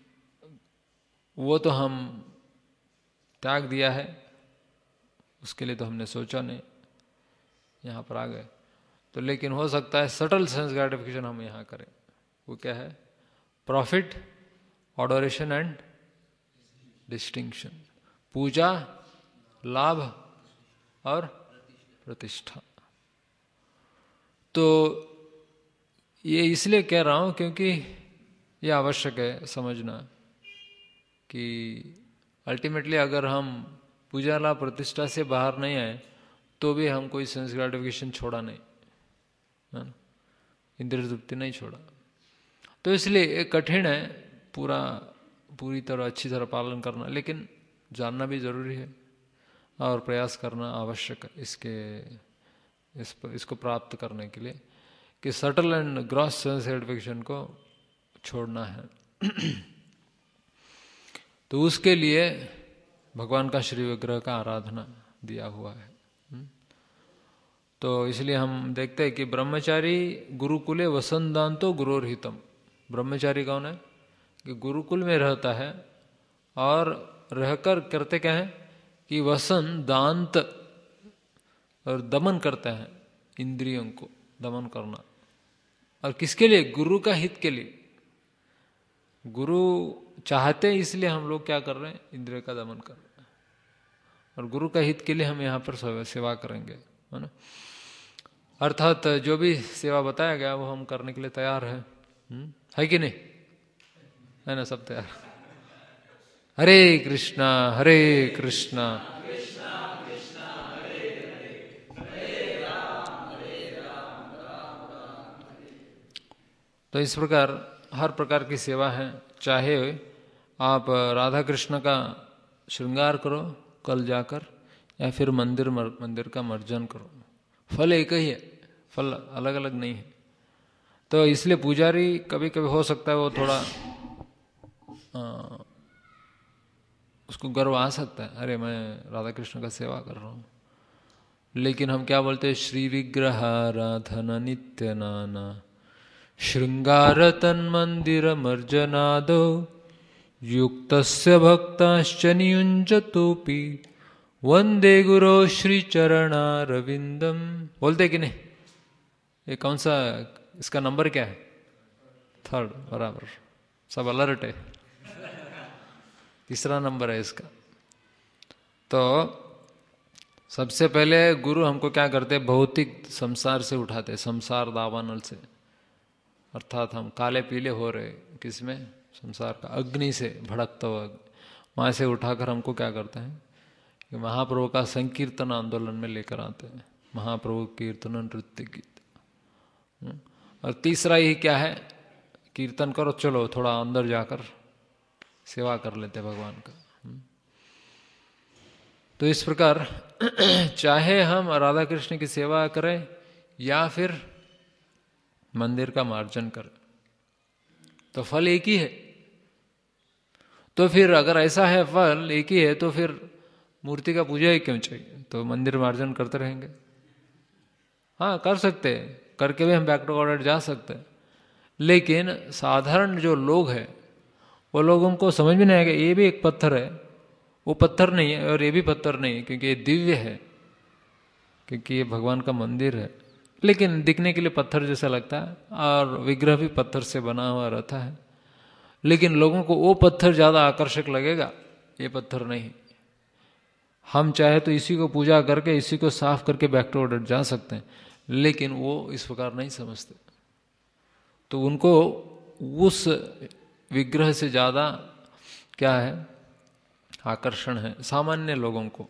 वो तो हम त्याग दिया है, उसके लिए तो हमने सोचा नहीं, यहाँ पर आ गए। तो लेकिन हो सकता है सटल सेंस ग्रेटिफिकेशन हम यहाँ करें। वो क्या है? प्रॉफिट, ऑडोरेशन एंड डिस्टिंक्शन, पूजा, लाभ और प्रतिष्ठा। तो ये इसलिए कह रहा हूं क्योंकि ये आवश्यक है समझना कि अल्टीमेटली अगर हम पूजा, लाभ, प्रतिष्ठा से बाहर नहीं आए तो भी हम कोई सेंस ग्रेटिफिकेशन छोड़ा नहीं, है ना, इंद्रिय तृप्ति नहीं छोड़ा। तो इसलिए ये कठिन है पूरी तरह अच्छी तरह पालन करना, लेकिन जानना भी जरूरी है और प्रयास करना आवश्यक है इसको प्राप्त करने के लिए, कि subtle and gross sense gratification को छोड़ना है। तो उसके लिए भगवान का श्री विग्रह का आराधना दिया हुआ है। तो इसलिए हम देखते हैं कि ब्रह्मचारी गुरुकुले वसंदांतो गुरोरहितम। ब्रह्मचारी कौन है? कि गुरुकुल में रहता है और रहकर करते क्या है कि वसन दांत और दमन करते हैं, इंद्रियों को दमन करना। और किसके लिए? गुरु का हित के लिए। गुरु चाहते हैं इसलिए हम लोग क्या कर रहे हैं? इंद्रिय का दमन कर रहे हैं, और गुरु का हित के लिए हम यहाँ पर सेवा करेंगे, है ना। अर्थात जो भी सेवा बताया गया वो हम करने के लिए तैयार है कि नहीं? है ना, सब तैयार? हरे कृष्णा हरे कृष्णा तो इस प्रकार हर प्रकार की सेवा है। चाहे आप राधा कृष्ण का श्रृंगार करो कल जाकर, या फिर मंदिर का मार्जन करो, फल एक ही है, फल अलग अलग नहीं है। तो इसलिए पुजारी कभी कभी हो सकता है वो थोड़ा उसको गर्व आ सकता है, अरे मैं राधा कृष्ण का सेवा कर रहा हूँ। लेकिन हम क्या बोलते हैं? श्री विग्रह आराधना नित्य नाना श्रृंगार तन्मंदिर मर्जनादो युक्तस्य भक्ताश्च नियुंजतोपि वंदे गुरो श्री चरणारविंदम। बोलते कि नहीं? ये कौन सा, इसका नंबर क्या है? 3rd, बराबर, सब अलर्ट है। 3रा नंबर है इसका। तो सबसे पहले गुरु हमको क्या करते? भौतिक संसार से उठाते, संसार दावानल से, अर्थात हम काले पीले हो रहे किसमें? संसार का अग्नि से, भड़कता हुआ वहाँ से उठाकर हमको क्या करते हैं कि महाप्रभु का संकीर्तन आंदोलन में लेकर आते हैं, महाप्रभु कीर्तन नृत्य गीत। और तीसरा ही क्या है? कीर्तन करो, चलो थोड़ा अंदर जाकर सेवा कर लेते भगवान का। तो इस प्रकार चाहे हम राधा कृष्ण की सेवा करें या फिर मंदिर का मार्जन करें, तो फल एक ही है। तो फिर अगर ऐसा है, फल एक ही है, तो फिर मूर्ति का पूजा ही क्यों चाहिए? तो मंदिर मार्जन करते रहेंगे। हाँ, कर सकते हैं, करके भी हम बैक टू ऑर्डर जा सकते हैं। लेकिन साधारण जो लोग हैं वो लोगों को समझ में नहीं आएगा, ये भी एक पत्थर है, वो पत्थर नहीं है, और ये भी पत्थर नहीं है, क्योंकि ये दिव्य है, क्योंकि ये भगवान का मंदिर है। लेकिन दिखने के लिए पत्थर जैसा लगता है, और विग्रह भी पत्थर से बना हुआ रहता है, लेकिन लोगों को वो पत्थर ज्यादा आकर्षक लगेगा, ये पत्थर नहीं। हम चाहे तो इसी को पूजा करके, इसी को साफ करके बैक टू ऑर्डर जा सकते हैं, लेकिन वो इस प्रकार नहीं समझते। तो उनको उस विग्रह से ज्यादा क्या है? आकर्षण है सामान्य लोगों को।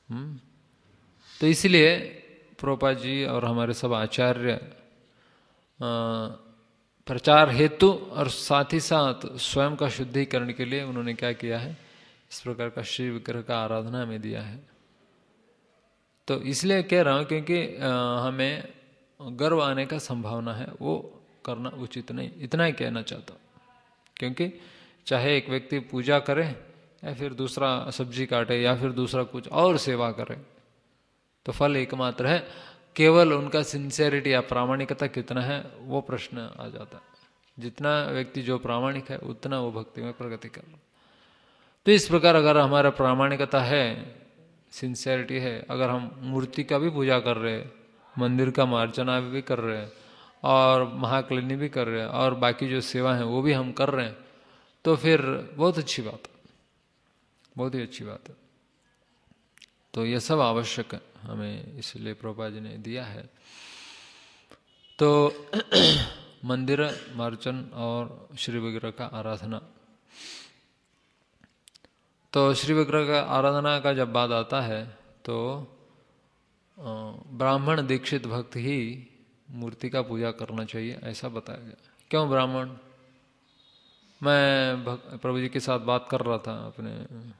तो इसलिए प्रभुपाद जी और हमारे सब आचार्य प्रचार हेतु और साथ ही साथ स्वयं का शुद्धिकरण के लिए उन्होंने क्या किया है, इस प्रकार का श्री विग्रह का आराधना में दिया है। तो इसलिए कह रहा हूँ क्योंकि हमें गर्व आने का संभावना है, वो करना उचित नहीं, इतना ही कहना चाहता हूँ। क्योंकि चाहे एक व्यक्ति पूजा करे या फिर दूसरा सब्जी काटे या फिर दूसरा कुछ और सेवा करे, तो फल एकमात्र है। केवल उनका सिंसेरिटी या प्रामाणिकता कितना है वो प्रश्न आ जाता है। जितना व्यक्ति जो प्रामाणिक है उतना वो भक्ति में प्रगति कर लो। तो इस प्रकार अगर हमारा प्रामाणिकता है, सिंसेरिटी है, अगर हम मूर्ति का भी पूजा कर रहे हैं, मंदिर का मार्जना भी कर रहे हैं और महाक्लिनी भी कर रहे हैं और बाकी जो सेवा है वो भी हम कर रहे हैं, तो फिर बहुत अच्छी बात है, बहुत ही अच्छी बात है। तो ये सब आवश्यक है हमें, इसलिए प्रभुपाद जी ने दिया है। तो मंदिर मार्जन और श्री विग्रह का आराधना, तो श्री विग्रह का आराधना का जब बात आता है तो ब्राह्मण दीक्षित भक्त ही मूर्ति का पूजा करना चाहिए, ऐसा बताया गया। क्यों ब्राह्मण? मैं प्रभु जी के साथ बात कर रहा था अपने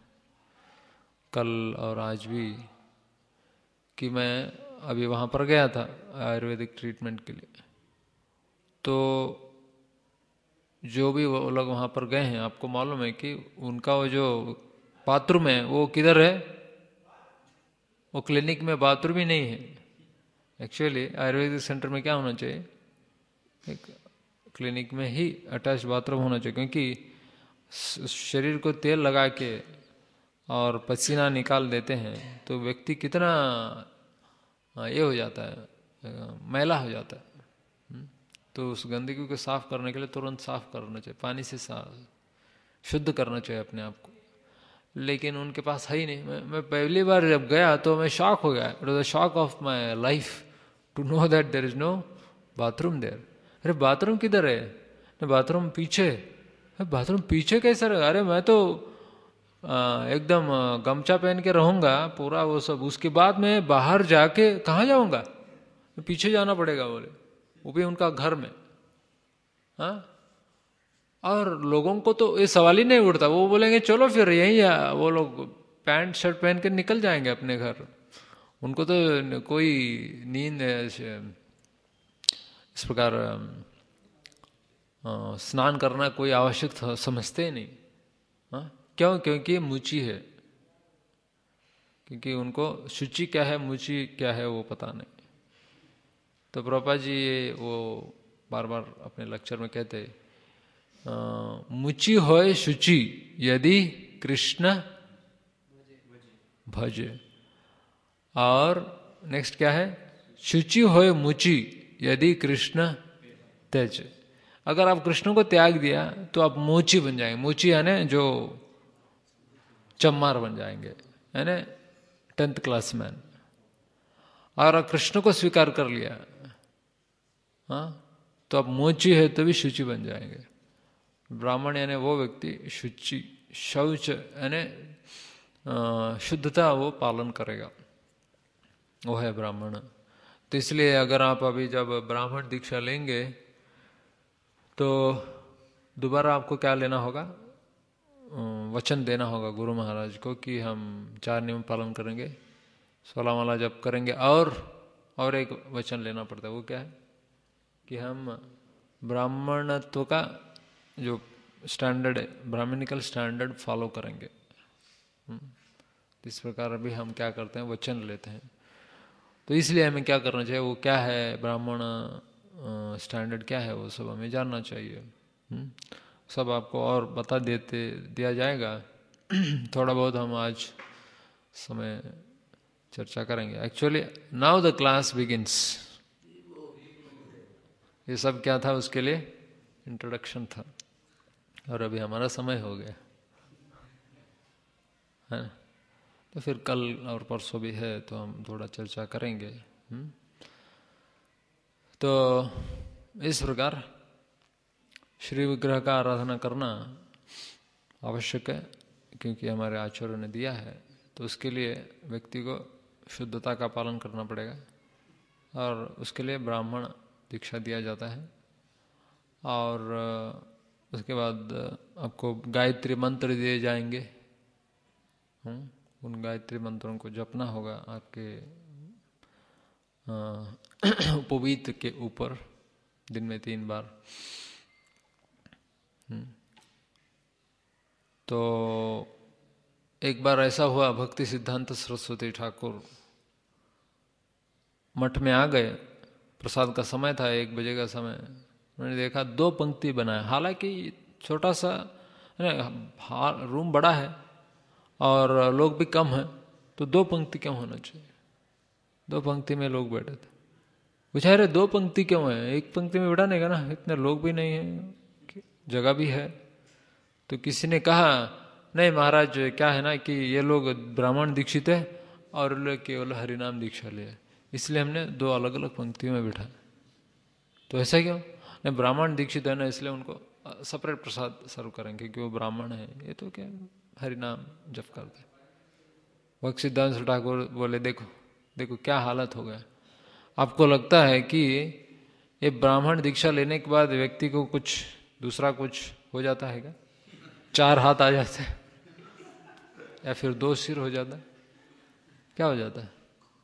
कल और आज भी, कि मैं अभी वहाँ पर गया था आयुर्वेदिक ट्रीटमेंट के लिए। तो जो भी वो लोग वहाँ पर गए हैं, आपको मालूम है कि उनका वो जो बाथरूम है वो किधर है? वो क्लिनिक में बाथरूम ही नहीं है। एक्चुअली आयुर्वेदिक सेंटर में क्या होना चाहिए, एक क्लिनिक में ही अटैच बाथरूम होना चाहिए, क्योंकि शरीर को तेल लगा के और पसीना निकाल देते हैं तो व्यक्ति कितना ये हो जाता है, मैला हो जाता है। तो उस गंदगी को साफ करने के लिए तुरंत साफ करना चाहिए, पानी से साफ शुद्ध करना चाहिए अपने आप को। लेकिन उनके पास है ही नहीं। मैं पहली बार जब गया तो मैं शॉक हो गया। It was the shock of my life to know that there is no bathroom there. अरे बाथरूम किधर है? बाथरूम पीछे। बाथरूम पीछे कैसा रहेगा? अरे मैं तो एकदम गमछा पहन के रहूंगा पूरा वो सब, उसके बाद मैं बाहर जाके कहाँ जाऊंगा? पीछे जाना पड़ेगा बोले, वो भी उनका घर में। हाँ, और लोगों को तो ये सवाल ही नहीं उठता, वो बोलेंगे चलो फिर यहीं, वो लोग पैंट शर्ट पहन के निकल जाएंगे अपने घर। उनको तो कोई नींद इस प्रकार स्नान करना कोई आवश्यक समझते ही नहीं। हाँ, क्यों? क्योंकि मुचि है, क्योंकि उनको शुचि क्या है मुचि क्या है वो पता नहीं। तो प्रभुपाद जी वो बार बार अपने लेक्चर में कहते मुचि होय शुचि यदि कृष्ण भजे, और नेक्स्ट क्या है? शुचि होय मुचि यदि कृष्ण त्यज। अगर आप कृष्ण को त्याग दिया तो आप मोची बन जाएंगे। मोची यानी जो चम्मार बन जाएंगे, है ना, 10th क्लास मैन। और कृष्ण को स्वीकार कर लिया, हाँ, तो आप मोची है तो भी शुचि बन जाएंगे। ब्राह्मण यानी वो व्यक्ति शुचि, शौच यानी शुद्धता वो पालन करेगा, वो है ब्राह्मण। तो इसलिए अगर आप अभी जब ब्राह्मण दीक्षा लेंगे तो दोबारा आपको क्या लेना होगा? वचन देना होगा गुरु महाराज को कि हम 4 नियम पालन करेंगे, 16 माला जप करेंगे, और एक वचन लेना पड़ता है। वो क्या है कि हम ब्राह्मणत्व का जो स्टैंडर्ड है, ब्राह्मणिकल स्टैंडर्ड फॉलो करेंगे। इस प्रकार अभी हम क्या करते हैं, वचन लेते हैं। तो इसलिए हमें क्या करना चाहिए, वो क्या है ब्राह्मण स्टैंडर्ड क्या है, वो सब हमें जानना चाहिए। सब आपको और बता दिया जाएगा। थोड़ा बहुत हम आज समय चर्चा करेंगे। Actually now the class begins. ये सब क्या था? उसके लिए इंट्रोडक्शन था, और अभी हमारा समय हो गया है। तो फिर कल और परसों भी है तो हम थोड़ा चर्चा करेंगे। तो इस प्रकार श्री विग्रह का आराधना करना आवश्यक है, क्योंकि हमारे आचार्यों ने दिया है। तो उसके लिए व्यक्ति को शुद्धता का पालन करना पड़ेगा, और उसके लिए ब्राह्मण दीक्षा दिया जाता है। और उसके बाद आपको गायत्री मंत्र दिए जाएंगे। उन गायत्री मंत्रों को जपना होगा आपके उपवीत के ऊपर दिन में 3 बार। तो एक बार ऐसा हुआ, भक्ति सिद्धांत सरस्वती ठाकुर मठ में आ गए, प्रसाद का समय था, 1 बजे का समय। मैंने देखा 2 पंक्ति बनाया, हालांकि छोटा सा रूम बड़ा है और लोग भी कम हैं, तो 2 पंक्ति क्यों होना चाहिए? 2 पंक्ति में लोग बैठे थे। पूछा अरे 2 पंक्ति क्यों है, 1 पंक्ति में बैठाने का ना, इतने लोग भी नहीं है, जगह भी है। तो किसी ने कहा नहीं महाराज, क्या है ना कि ये लोग ब्राह्मण दीक्षित है और लोग केवल हरिनाम दीक्षा ले, इसलिए हमने 2 अलग अलग पंक्तियों में बैठा। तो ऐसा क्यों? नहीं, ब्राह्मण दीक्षित है ना, इसलिए उनको सेपरेट प्रसाद सर्व करेंगे क्योंकि वो ब्राह्मण है, ये तो क्या हरिनाम जप करते। भक्ति सिद्धांत ठाकुर बोले देखो देखो क्या हालत हो गया। आपको लगता है कि ये ब्राह्मण दीक्षा लेने के बाद व्यक्ति को कुछ दूसरा कुछ हो जाता है क्या? 4 हाथ आ जाते हैं या फिर 2 सिर हो जाता है, क्या हो जाता है?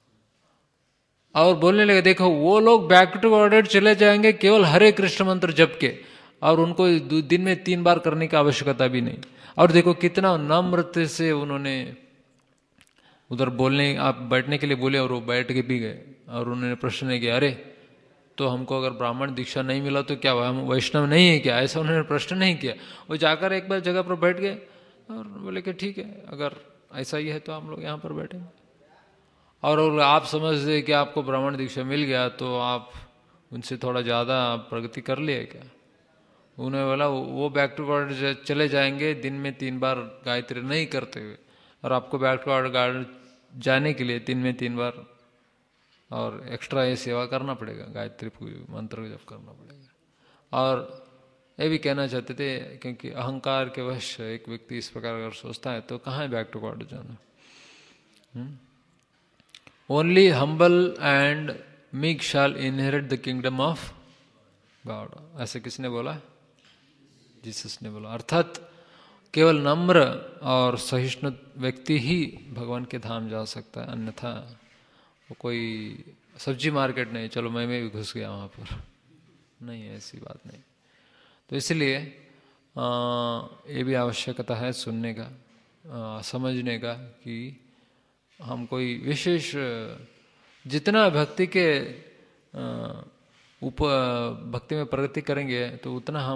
और बोलने लगे देखो वो लोग बैक टू ऑर्डर चले जाएंगे केवल हरे कृष्ण मंत्र जप के, और उनको दिन में 3 बार करने की आवश्यकता भी नहीं। और देखो कितना नम्रता से उन्होंने उधर बोलने, आप बैठने के लिए बोले और वो बैठ के भी गए। और उन्होंने प्रश्न नहीं किया अरे तो हमको अगर ब्राह्मण दीक्षा नहीं मिला तो क्या हुआ, हम वैष्णव नहीं है क्या, ऐसा उन्होंने प्रश्न नहीं किया। वो जाकर एक बार जगह पर बैठ गए और बोले कि ठीक है, अगर ऐसा ही है तो हम लोग यहाँ पर बैठेंगे। और आप समझते कि आपको ब्राह्मण दीक्षा मिल गया तो आप उनसे थोड़ा ज़्यादा प्रगति कर लिए क्या? उन्हें बोला वो बैक टू गॉड चले जाएंगे दिन में 3 बार गायत्री नहीं करते हुए, और आपको बैक टू गॉड जाने के लिए दिन में 3 बार और एक्स्ट्रा ये सेवा करना पड़ेगा, गायत्री मंत्र जप करना पड़ेगा। और ये भी कहना चाहते थे क्योंकि अहंकार के वश एक व्यक्ति इस प्रकार अगर सोचता है तो कहाँ है बैक टू गॉड जाना। Only humble and meek shall inherit the kingdom of God, ऐसे किसने बोला? जीसस ने बोला। अर्थात केवल नम्र और सहिष्णु व्यक्ति ही भगवान के धाम जा सकता है, अन्यथा वो कोई सब्जी मार्केट नहीं, चलो मैं भी घुस गया वहाँ पर, नहीं, ऐसी बात नहीं। तो इसलिए ये भी आवश्यकता है सुनने का, समझने का कि हम कोई विशेष जितना भक्ति के भक्ति में प्रगति करेंगे तो उतना हम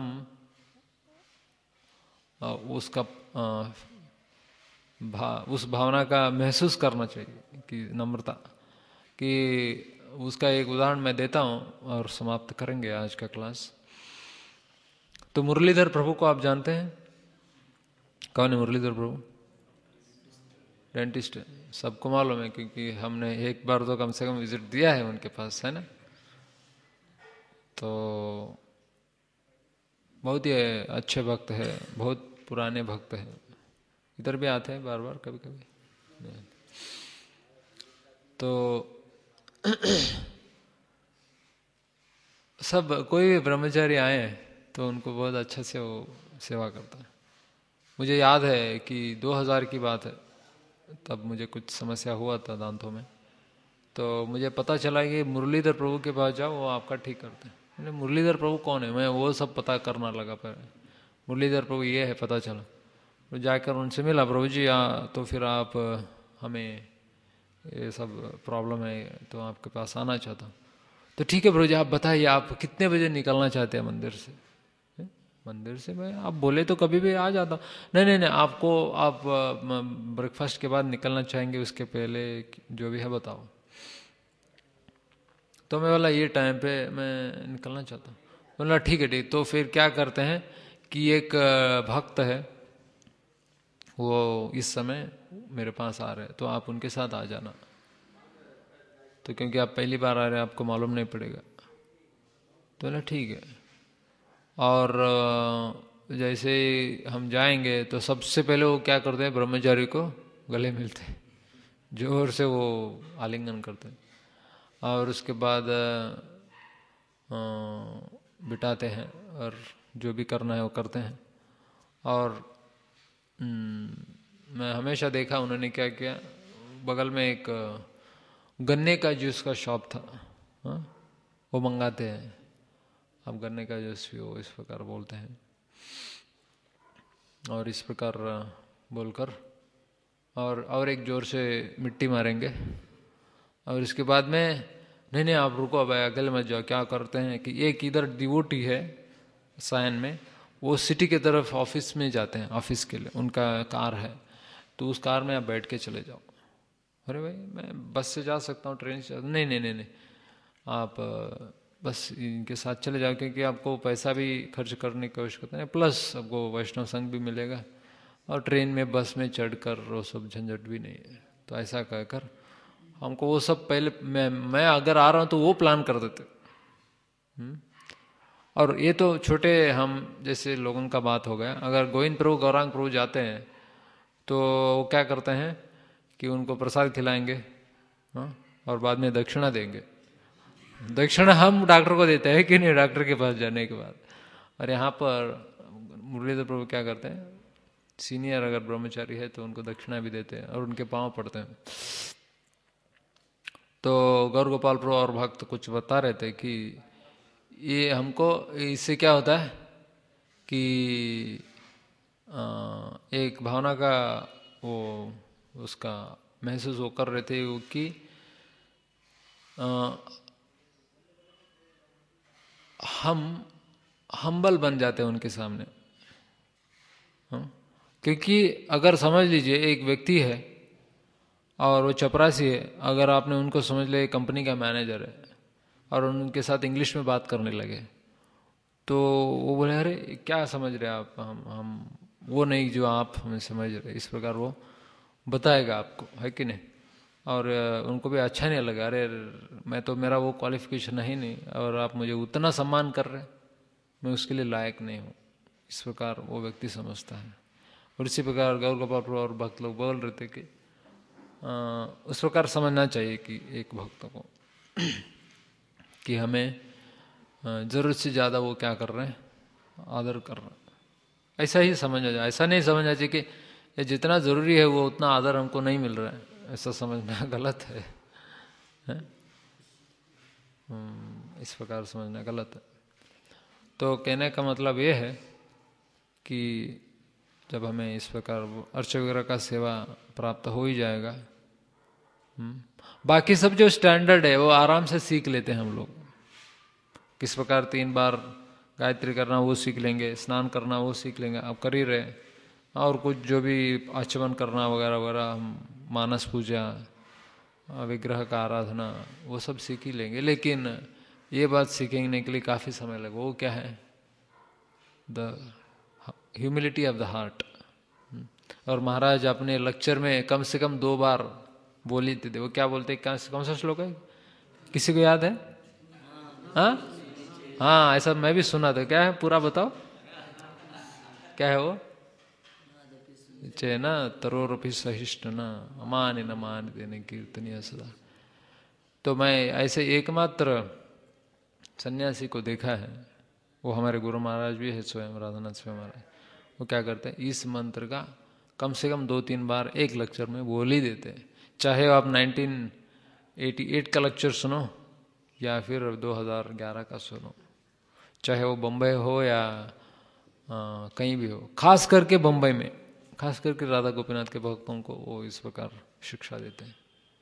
उसका उस भावना का महसूस करना चाहिए कि नम्रता कि उसका एक उदाहरण मैं देता हूँ और समाप्त करेंगे आज का क्लास। तो मुरलीधर प्रभु को आप जानते हैं? कौन है मुरलीधर प्रभु? डेंटिस्ट है, सबको मालूम है क्योंकि हमने एक बार तो कम से कम विजिट दिया है उनके पास, है ना। तो बहुत ही अच्छे भक्त है, बहुत पुराने भक्त हैं, इधर भी आते हैं बार बार कभी कभी। तो सब कोई भी ब्रह्मचारी आए तो उनको बहुत अच्छे से वो सेवा करता है। मुझे याद है कि 2000 की बात है, तब मुझे कुछ समस्या हुआ था दांतों में, तो मुझे पता चला कि मुरलीधर प्रभु के पास जाओ वो आपका ठीक करते हैं। मैंने मुरलीधर प्रभु कौन है, मैं वो सब पता करना लगा, पर मुरलीधर प्रभु ये है पता चला। तो जाकर उनसे मिला, प्रभु जी तो फिर आप हमें ये सब प्रॉब्लम है तो आपके पास आना चाहता हूँ। तो ठीक है प्रभु जी आप बताइए आप कितने बजे निकलना चाहते हैं मंदिर से? मंदिर से मैं आप बोले तो कभी भी आ जाता। नहीं नहीं नहीं, आपको आप ब्रेकफास्ट के बाद निकलना चाहेंगे, उसके पहले जो भी है बताओ। तो मैं बोला ये टाइम पे मैं निकलना चाहता हूँ। बोला ठीक है ठीक। तो फिर क्या करते हैं कि एक भक्त है वो इस समय मेरे पास आ रहे हैं, तो आप उनके साथ आ जाना। तो क्योंकि आप पहली बार आ रहे हैं आपको मालूम नहीं पड़ेगा। तो बोला ठीक है। और जैसे हम जाएंगे तो सबसे पहले वो क्या करते हैं, ब्रह्मचारी को गले मिलते हैं, जोर से वो आलिंगन करते हैं। और उसके बाद बिताते हैं और जो भी करना है वो करते हैं। और मैं हमेशा देखा उन्होंने क्या किया, बगल में एक गन्ने का जूस का शॉप था, हाँ, वो मंगाते हैं। अब गन्ने का जूस भी वो इस प्रकार बोलते हैं और इस प्रकार बोलकर और एक जोर से मिट्टी मारेंगे और इसके बाद में नहीं नहीं आप रुको, अब अकेले मत जाओ। क्या करते हैं कि एक इधर डिवोटी है सायन में, वो सिटी की तरफ ऑफिस में जाते हैं, ऑफिस के लिए उनका कार है, तो उस कार में आप बैठ के चले जाओ। अरे भाई मैं बस से जा सकता हूँ, ट्रेन से, नहीं नहीं नहीं नहीं, आप बस इनके साथ चले जाओ, क्योंकि आपको पैसा भी खर्च करने की आवश्यकता है, प्लस आपको वैष्णव संघ भी मिलेगा और ट्रेन में बस में चढ़कर वो सब झंझट भी नहीं है। तो ऐसा कहकर हमको वो सब पहले मैं अगर आ रहा हूँ तो वो प्लान कर देते। और ये तो छोटे हम जैसे लोगों का बात हो गया। अगर गोविंद प्रभु गौरांग प्रभु जाते हैं तो वो क्या करते हैं कि उनको प्रसाद खिलाएंगे, हाँ, और बाद में दक्षिणा देंगे। दक्षिणा हम डॉक्टर को देते हैं कि नहीं, डॉक्टर के पास जाने के बाद। और यहाँ पर मुरलीधर प्रभु क्या करते हैं, सीनियर अगर ब्रह्मचारी है तो उनको दक्षिणा भी देते हैं और उनके पाँव पड़ते हैं। तो गौर गोपाल प्रभु और भक्त कुछ बता रहे थे कि ये हमको इससे क्या होता है कि एक भावना का वो उसका महसूस वो कर रहे थे वो कि हम हम्बल बन जाते हैं उनके सामने, हाँ? क्योंकि अगर समझ लीजिए एक व्यक्ति है और वो चपरासी है, अगर आपने उनको समझ लिया कंपनी का मैनेजर है और उनके साथ इंग्लिश में बात करने लगे तो वो बोले अरे क्या समझ रहे आप, हम वो नहीं जो आप हमें समझ रहे, इस प्रकार वो बताएगा आपको, है कि नहीं। और उनको भी अच्छा नहीं लगा, अरे मैं तो मेरा वो क्वालिफिकेशन है ही नहीं और आप मुझे उतना सम्मान कर रहे, मैं उसके लिए लायक नहीं हूँ, इस प्रकार वो व्यक्ति समझता है। और इसी प्रकार गौर गोपाल प्रभु और भक्त लोग बोल रहे थे कि उस प्रकार समझना चाहिए कि एक भक्त को कि हमें ज़रूरत से ज़्यादा वो क्या कर रहे हैं, आदर कर रहे हैं, ऐसा ही समझना चाहिए। ऐसा नहीं समझना चाहिए कि ये जितना ज़रूरी है वो उतना आदर हमको नहीं मिल रहा है, ऐसा समझना गलत है, इस प्रकार समझना गलत है। तो कहने का मतलब ये है कि जब हमें इस प्रकार अर्च वगैरह का सेवा प्राप्त हो ही जाएगा, बाकी सब जो स्टैंडर्ड है वो आराम से सीख लेते हैं हम लोग। किस प्रकार 3 बार गायत्री करना वो सीख लेंगे, स्नान करना वो सीख लेंगे, अब कर ही रहे। और कुछ जो भी आचमन करना वगैरह वगैरह, मानस पूजा, विग्रह का आराधना, वो सब सीख ही लेंगे। लेकिन ये बात सीखने के लिए काफ़ी समय लगे, वो क्या है, the humility of the heart. और महाराज अपने लेक्चर में कम से कम 2 बार बोली थे, वो क्या बोलते, कौन सा श्लोक है, किसी को याद है? हाँ हाँ, ऐसा मैं भी सुना था। क्या है, पूरा बताओ, क्या है वो? चेना तरोरपि सहिष्णुना अमानि न मान देने कीर्तनीय सदा। तो मैं ऐसे एकमात्र सन्यासी को देखा है, वो हमारे गुरु महाराज भी है स्वयं, राधानाथ स्वयं महाराज। वो क्या करते हैं, इस मंत्र का कम से कम 2-3 बार एक लेक्चर में बोल ही देते हैं। चाहे आप 1988 का लेक्चर सुनो या फिर 2011 का सुनो, चाहे वो बम्बई हो या कहीं भी हो, खास करके बम्बई में, खास करके राधा गोपीनाथ के भक्तों को वो इस प्रकार शिक्षा देते हैं।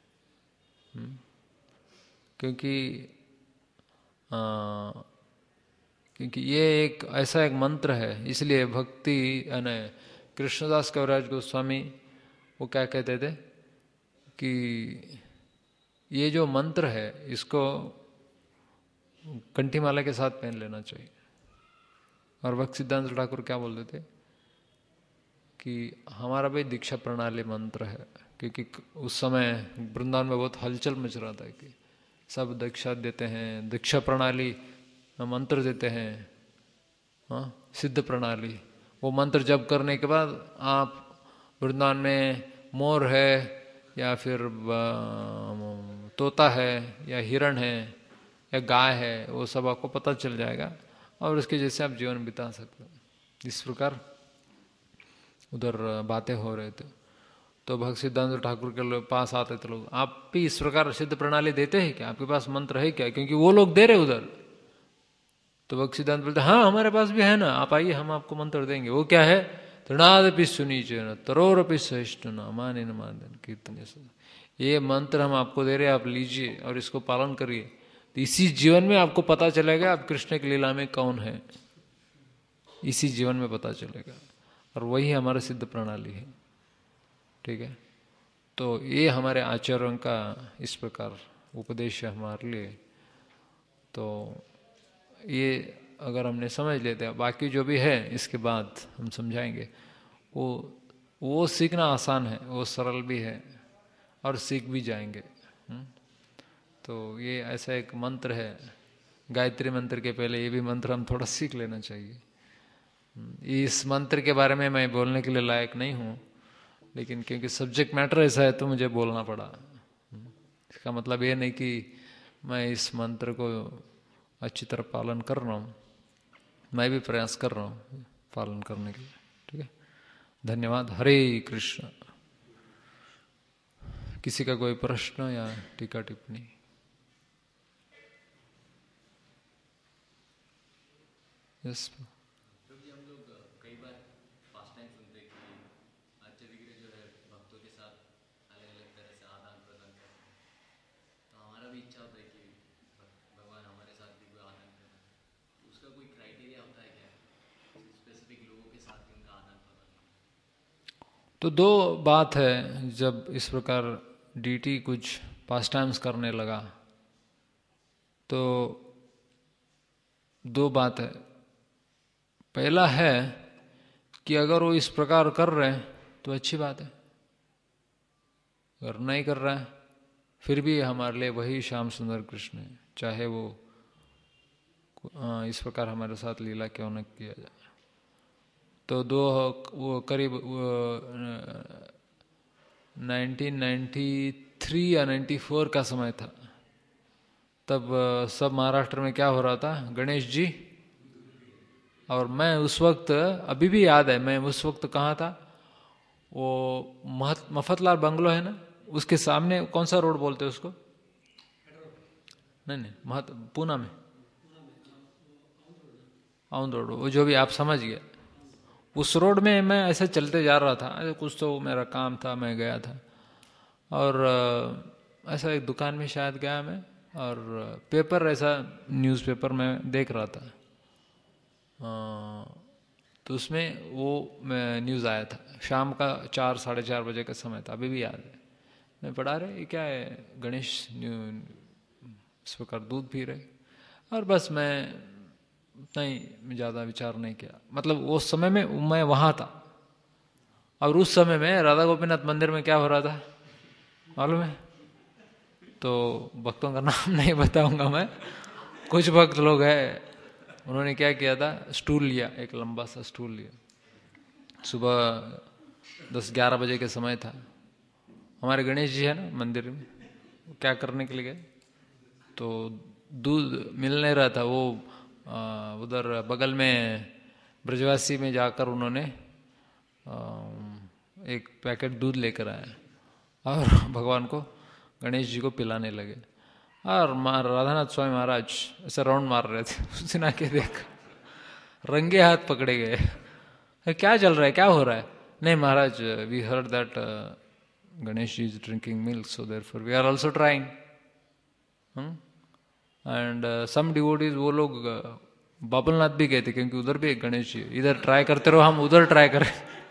क्योंकि ये एक ऐसा एक मंत्र है, इसलिए भक्ति यानी कृष्णदास कविराज गोस्वामी वो क्या कहते थे कि ये जो मंत्र है इसको कंठीमाला के साथ पहन लेना चाहिए। और भक्त सिद्धांत ठाकुर क्या बोलते थे कि हमारा भाई दीक्षा प्रणाली मंत्र है, क्योंकि उस समय वृंदावन में बहुत हलचल मच रहा था कि सब दीक्षा देते हैं, दीक्षा प्रणाली मंत्र देते हैं, हाँ, सिद्ध प्रणाली। वो मंत्र जप करने के बाद आप वृंदावन में मोर है या फिर तोता है या हिरण है या गाय है, वो सब आपको पता चल जाएगा और उसके जैसे आप जीवन बिता सकते हो। इस प्रकार उधर बातें हो रहे थे, तो भक्त सिद्धांत ठाकुर के पास आते थे लोग, आप भी इस प्रकार सिद्ध प्रणाली देते हैं क्या, आपके पास मंत्र है क्या, क्योंकि वो लोग दे रहे उधर। तो भक्त सिद्धांत बोलते हाँ हमारे पास भी है ना, आप आइए हम आपको मंत्र देंगे। वो क्या है, तृणादपि सुनीचन तरोरपि सहिष्णुना मानेन मानन कीर्तन। ये मंत्र हम आपको दे रहे हैं, आप लीजिए और इसको पालन करिए, तो इसी जीवन में आपको पता चलेगा आप कृष्ण की लीला में कौन है, इसी जीवन में पता चलेगा। और वही हमारा सिद्ध प्रणाली है, ठीक है। तो ये हमारे आचरण का इस प्रकार उपदेश है हमारे लिए। तो ये अगर हमने समझ लेते हैं, बाकी जो भी है इसके बाद हम समझाएंगे। वो सीखना आसान है, वो सरल भी है और सीख भी जाएंगे। तो ये ऐसा एक मंत्र है, गायत्री मंत्र के पहले ये भी मंत्र हम थोड़ा सीख लेना चाहिए। इस मंत्र के बारे में मैं बोलने के लिए लायक नहीं हूँ, लेकिन क्योंकि सब्जेक्ट मैटर ऐसा है तो मुझे बोलना पड़ा। इसका मतलब ये नहीं कि मैं इस मंत्र को अच्छी तरह पालन कर रहा हूँ, मैं भी प्रयास कर रहा हूँ पालन करने के लिए, ठीक है। धन्यवाद। हरे कृष्ण। किसी का कोई प्रश्न या टीका टिप्पणी? यस। तो दो बात है, जब इस प्रकार डीटी कुछ पास टाइम्स करने लगा तो दो बात है। पहला है कि अगर वो इस प्रकार कर रहे हैं तो अच्छी बात है, अगर नहीं कर रहा है फिर भी हमारे लिए वही श्याम सुंदर कृष्ण है, चाहे वो इस प्रकार हमारे साथ लीला क्यों न किया जाए। तो वो करीब 1993 या 94 का समय था। तब सब महाराष्ट्र में क्या हो रहा था, गणेश जी, और मैं उस वक्त, अभी भी याद है मैं उस वक्त कहाँ था, वो मफतलाल बंगलो है ना, उसके सामने कौन सा रोड बोलते हैं उसको, नहीं पूना में आउन रोड, वो जो भी आप समझ गए, उस रोड में मैं ऐसे चलते जा रहा था, कुछ तो मेरा काम था, मैं गया था और ऐसा एक दुकान में शायद गया मैं, और पेपर ऐसा न्यूज़पेपर में देख रहा था, तो उसमें वो न्यूज़ आया था, शाम का 4 साढ़े 4 बजे का समय था, अभी भी याद है। मैं पढ़ा रहे ये क्या है, गणेश इस प्रकार दूध पी रहे, और बस मैं नहीं ज़्यादा विचार नहीं किया, मतलब उस समय में मैं वहाँ था। और उस समय में राधा गोपीनाथ मंदिर में क्या हो रहा था मालूम है, तो भक्तों का नाम नहीं बताऊंगा मैं, कुछ भक्त लोग हैं, उन्होंने क्या किया था, स्टूल लिया, एक लंबा सा स्टूल लिया, सुबह 10-11 बजे के समय था। हमारे गणेश जी है ना मंदिर में, क्या करने के लिए गए, तो दूध मिल नहीं रहा था, वो उधर बगल में ब्रजवासी में जाकर उन्होंने एक पैकेट दूध लेकर आए और भगवान को, गणेश जी को पिलाने लगे। और राधानाथ स्वामी महाराज ऐसे राउंड मार रहे थे, उसने आके देखा, रंगे हाथ पकड़े गए, क्या चल रहा है, क्या हो रहा है। नहीं Maharaj, we heard that Ganesh ji is drinking milk, so therefore we are also trying. And some devotees, वो लोग बाबुलनाथ भी गए थे, क्योंकि उधर भी एक गणेश जी, इधर ट्राई करते रहो हम उधर ट्राई करें।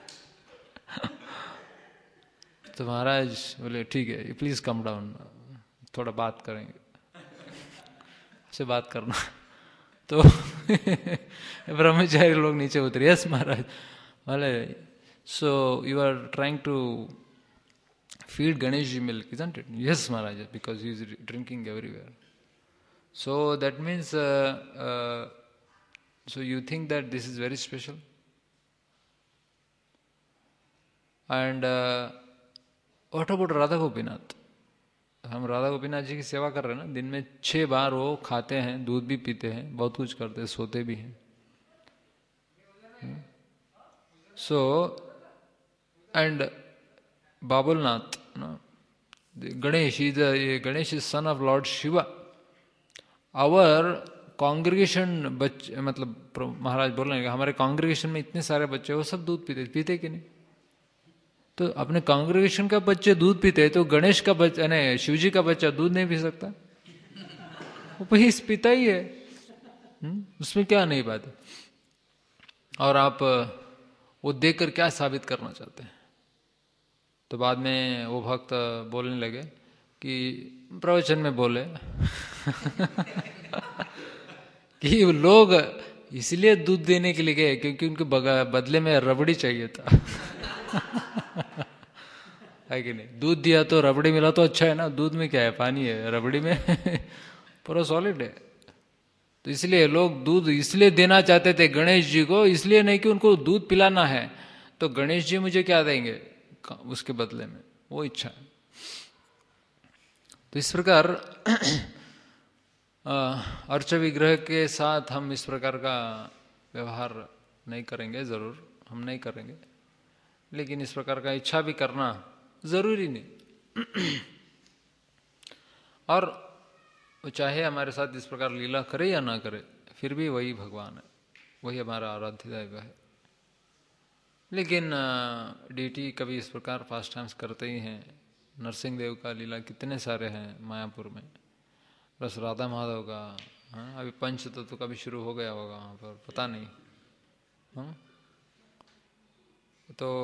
तो महाराज बोले ठीक है प्लीज कम डाउन, थोड़ा बात करेंगे, से बात करना। तो ब्रह्मचारी लोग नीचे उतरे, यस महाराज, बोले so you are trying to feed Ganesh ji milk, isn't it? Yes Maharaj, because he is drinking everywhere. So that means so you think that this is very special? And what about Radha Gopinath? हम राधा गोपीनाथ जी की सेवा कर रहे हैं ना, दिन में 6 बार वो खाते हैं, दूध भी पीते हैं, बहुत कुछ करते हैं, सोते भी हैं. So, and Babulnath, no? Ganesh is son of Lord Shiva. Our congregation बच्चे, मतलब महाराज बोल रहे हैं हमारे कॉन्ग्रीगेशन में इतने सारे बच्चे, वो सब दूध पीते कि नहीं? तो अपने कॉन्ग्रीगेशन का बच्चे दूध पीते हैं, तो गणेश का बच्चा, नहीं, शिव जी का बच्चा दूध नहीं पी सकता? वो पीता ही है. उसमें क्या नहीं बात है. और आप वो देखकर क्या साबित करना चाहते हैं? तो बाद में वो भक्त बोलने लगे कि प्रवचन में बोले कि लोग इसलिए दूध देने के लिए गए क्योंकि उनके बदले में रबड़ी चाहिए था. है कि नहीं? दूध दिया तो रबड़ी मिला तो अच्छा है ना. दूध में क्या है? पानी है. रबड़ी में पूरा सॉलिड है. तो इसलिए लोग दूध इसलिए देना चाहते थे गणेश जी को, इसलिए नहीं कि उनको दूध पिलाना है, तो गणेश जी मुझे क्या देंगे उसके बदले में, वो इच्छा है. तो इस प्रकार अर्च विग्रह के साथ हम इस प्रकार का व्यवहार नहीं करेंगे, जरूर हम नहीं करेंगे, लेकिन इस प्रकार का इच्छा भी करना जरूरी नहीं. और चाहे हमारे साथ इस प्रकार लीला करे या ना करे, फिर भी वही भगवान है, वही हमारा आराध्य दैव है. लेकिन डीटी कभी इस प्रकार फास्ट टाइम्स करते ही हैं. नरसिंह देव का लीला कितने सारे हैं मायापुर में, प्लस राधा माधव का. हाँ, अभी पंच तत्व का भी शुरू हो गया होगा वहाँ पर, पता नहीं. हाँ, तो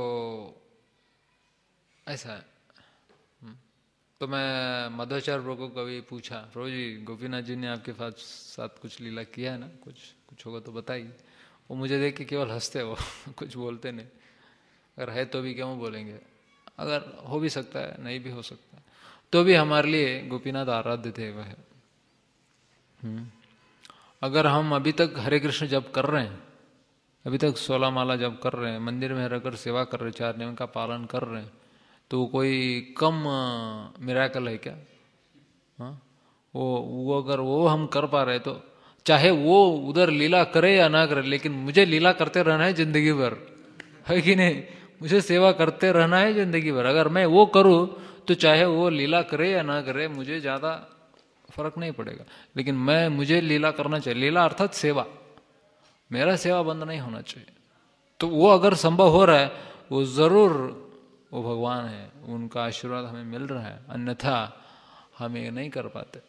ऐसा है. तो मैं मध्वाचार्य प्रभु को कभी पूछा, प्रभु जी गोपीनाथ जी ने आपके साथ कुछ लीला किया है ना, कुछ होगा तो बताइए. वो मुझे देख के केवल हंसते, वो कुछ बोलते नहीं. अगर है तो भी क्यों बोलेंगे, अगर हो भी सकता है, नहीं भी हो सकता है, तो भी हमारे लिए गोपीनाथ आराध्य थे वह. अगर हम अभी तक हरे कृष्ण जप कर रहे हैं, अभी तक 16 माला जप कर रहे हैं, मंदिर में रहकर सेवा कर रहे हैं, 4 नियम का पालन कर रहे हैं, तो कोई कम मिराकल है क्या? हाँ, वो अगर वो हम कर पा रहे, तो चाहे वो उधर लीला करे या ना करे, लेकिन मुझे लीला करते रहना है जिंदगी भर, है कि नहीं? मुझे सेवा करते रहना है जिंदगी भर. अगर मैं वो करूँ तो चाहे वो लीला करे या ना करे, मुझे ज़्यादा फर्क नहीं पड़ेगा, लेकिन मुझे लीला करना चाहिए. लीला अर्थात सेवा, मेरा सेवा बंद नहीं होना चाहिए. तो वो अगर संभव हो रहा है, वो जरूर वो भगवान है, उनका आशीर्वाद हमें मिल रहा है, अन्यथा हम ये नहीं कर पाते.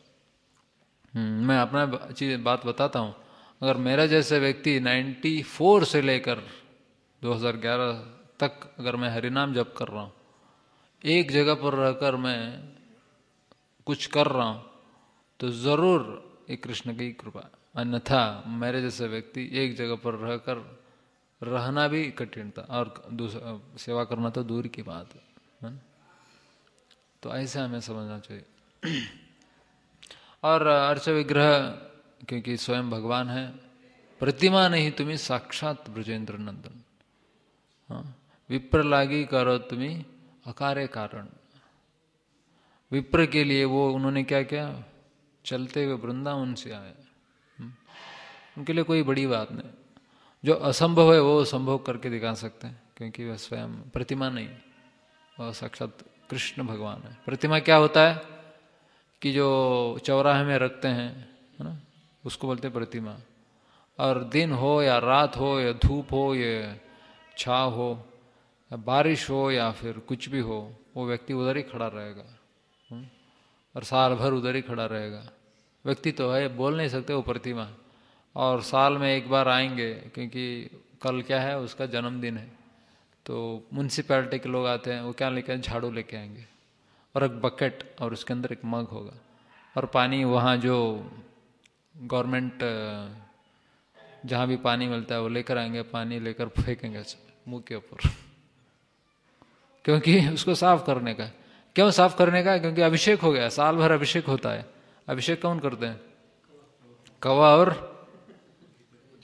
मैं अपना बात बताता हूँ. अगर मेरा जैसे व्यक्ति 94 से लेकर 2011 तक अगर मैं हरिनाम जप कर रहा हूँ, एक जगह पर रहकर मैं कुछ कर रहा हूँ, तो जरूर ये कृष्ण की कृपा. अन्यथा मेरे जैसे व्यक्ति एक जगह पर रहकर रहना भी कठिन था, और सेवा करना तो दूर की बात है. तो ऐसे हमें समझना चाहिए. और अर्च विग्रह क्योंकि स्वयं भगवान है, प्रतिमा नहीं तुम्हें साक्षात ब्रजेंद्र नंदन. हाँ, विप्र लागी करो तुम्हें अकार्य कारण. विप्र के लिए वो उन्होंने क्या किया, चलते हुए वृंदावन से आए. उनके लिए कोई बड़ी बात नहीं. जो असंभव है वो संभव करके दिखा सकते हैं, क्योंकि वह स्वयं प्रतिमा नहीं, वह साक्षात कृष्ण भगवान है. प्रतिमा क्या होता है कि जो चौराहे में रखते हैं, है ना, उसको बोलते हैं प्रतिमा. और दिन हो या रात हो, या धूप हो या छाव हो, या बारिश हो या फिर कुछ भी हो, वो व्यक्ति उधर ही खड़ा रहेगा. और साल भर उधर ही खड़ा रहेगा. व्यक्ति तो है, बोल नहीं सकते, वो प्रतिमा. और साल में एक बार आएंगे, क्योंकि कल क्या है, उसका जन्मदिन है, तो म्यूनसिपैलिटी के लोग आते हैं. वो क्या लेके आए, झाड़ू लेके आएंगे और एक बकेट, और उसके अंदर एक मग होगा, और पानी वहाँ जो गवर्नमेंट जहाँ भी पानी मिलता है वो लेकर आएंगे. पानी लेकर फेंकेंगे मुंह के ऊपर, क्योंकि उसको साफ करने का. क्यों साफ करने का? क्योंकि अभिषेक हो गया, साल भर अभिषेक होता है. अभिषेक कौन करते हैं? कौवा और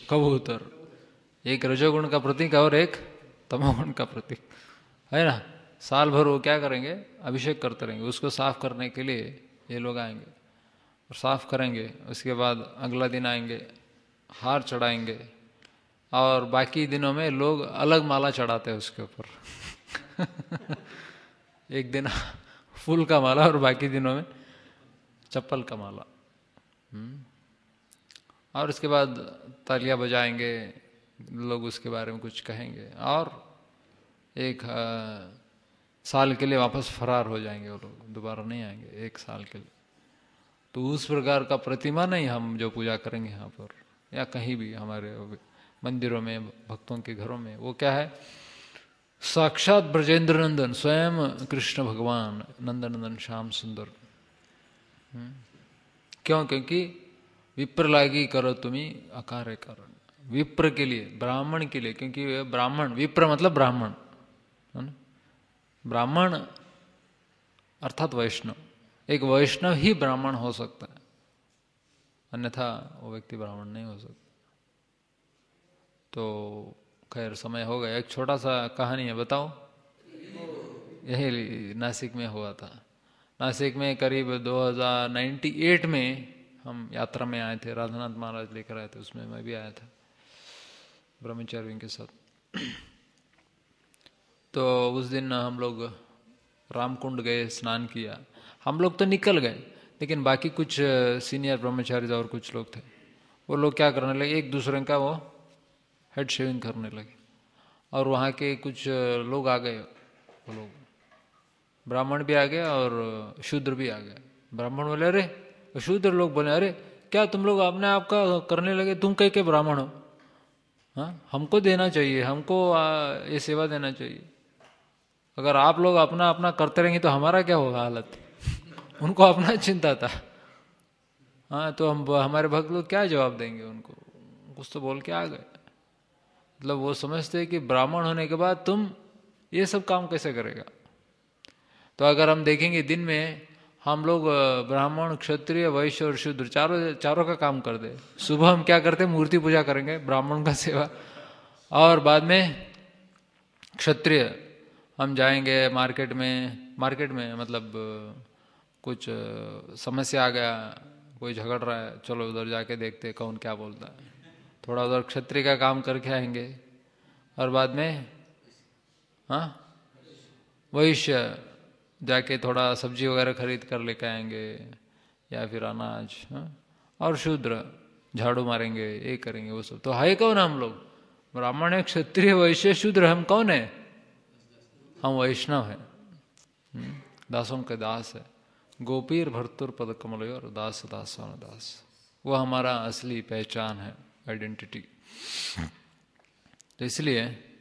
कबूतर. एक रजोगुण का प्रतीक और एक तमोगुण का प्रतीक, है ना. साल भर वो क्या करेंगे, अभिषेक करते रहेंगे। उसको साफ करने के लिए ये लोग आएंगे और साफ करेंगे। उसके बाद अगला दिन आएंगे, हार चढ़ाएंगे, और बाकी दिनों में लोग अलग माला चढ़ाते हैं उसके ऊपर। एक दिन फूल का माला और बाकी दिनों में चप्पल का माला। और उसके बाद तालियां बजाएंगे लोग, उसके बारे में कुछ कहेंगे, और एक साल के लिए वापस फरार हो जाएंगे वो लोग, दोबारा नहीं आएंगे एक साल के लिए। तो उस प्रकार का प्रतिमा नहीं हम जो पूजा करेंगे यहाँ पर या कहीं भी हमारे मंदिरों में, भक्तों के घरों में, वो क्या है, साक्षात ब्रजेंद्र नंदन, स्वयं कृष्ण भगवान, नंदनंदन श्याम सुंदर। क्यों? क्योंकि विप्र लागी करो तुम्हें अकार्य कारण, विप्र के लिए, ब्राह्मण के लिए, क्योंकि ब्राह्मण, विप्र मतलब ब्राह्मण है ना, ब्राह्मण अर्थात वैष्णव। एक वैष्णव ही ब्राह्मण हो सकता है, अन्यथा वो व्यक्ति ब्राह्मण नहीं हो सकता। तो खैर समय हो गया, एक छोटा सा कहानी है, बताओ। यही नासिक में हुआ था। नासिक में करीब 2098 में हम यात्रा में आए थे, राधानाथ महाराज लेकर आए थे, उसमें मैं भी आया था ब्रह्मचारियों के साथ। तो उस दिन हम लोग रामकुंड गए, स्नान किया। हम लोग तो निकल गए, लेकिन बाकी कुछ सीनियर ब्रह्मचारी और कुछ लोग थे, वो लोग क्या करने लगे, एक दूसरे का वो हेड शेविंग करने लगे। और वहाँ के कुछ लोग आ गए, वो लोग ब्राह्मण भी आ गए और शूद्र भी आ गए। ब्राह्मण बोले अरे, शूद्र लोग बोले अरे क्या तुम लोग अपने आप का करने लगे, तुम कह के ब्राह्मण हो? हाँ, हमको देना चाहिए, हमको ये सेवा देना चाहिए। अगर आप लोग अपना अपना करते रहेंगे तो हमारा क्या होगा हालत। उनको अपना चिंता था। हाँ, तो हम हमारे भक्त लोग क्या जवाब देंगे उनको, कुछ तो बोल के आ गए। मतलब वो समझते हैं कि ब्राह्मण होने के बाद तुम ये सब काम कैसे करेगा। तो अगर हम देखेंगे दिन में हम लोग ब्राह्मण, क्षत्रिय, वैश्य और शूद्र चारों का काम कर दे। सुबह हम क्या करते हैं, मूर्ति पूजा करेंगे, ब्राह्मण का सेवा, और बाद में क्षत्रिय हम जाएंगे मार्केट में मतलब कुछ समस्या आ गया, कोई झगड़ रहा है, चलो उधर जाके देखते कौन क्या बोलता है, थोड़ा उधर क्षत्रिय का काम करके आएंगे। और बाद में हाँ, वैश्य जाके थोड़ा सब्जी वगैरह खरीद कर लेके आएंगे, या फिर अनाज। हाँ? और शूद्र झाड़ू मारेंगे, ये करेंगे, वो सब। तो है कौन हम लोग? ब्राह्मण है, क्षत्रिय, वैश्य, शूद्र, हम कौन है? हम वैष्णव हैं, दासों के दास है। गोपीर भर्तुर पद कमल और दास दासान दास, वो हमारा असली पहचान है, आइडेंटिटी। तो इसलिए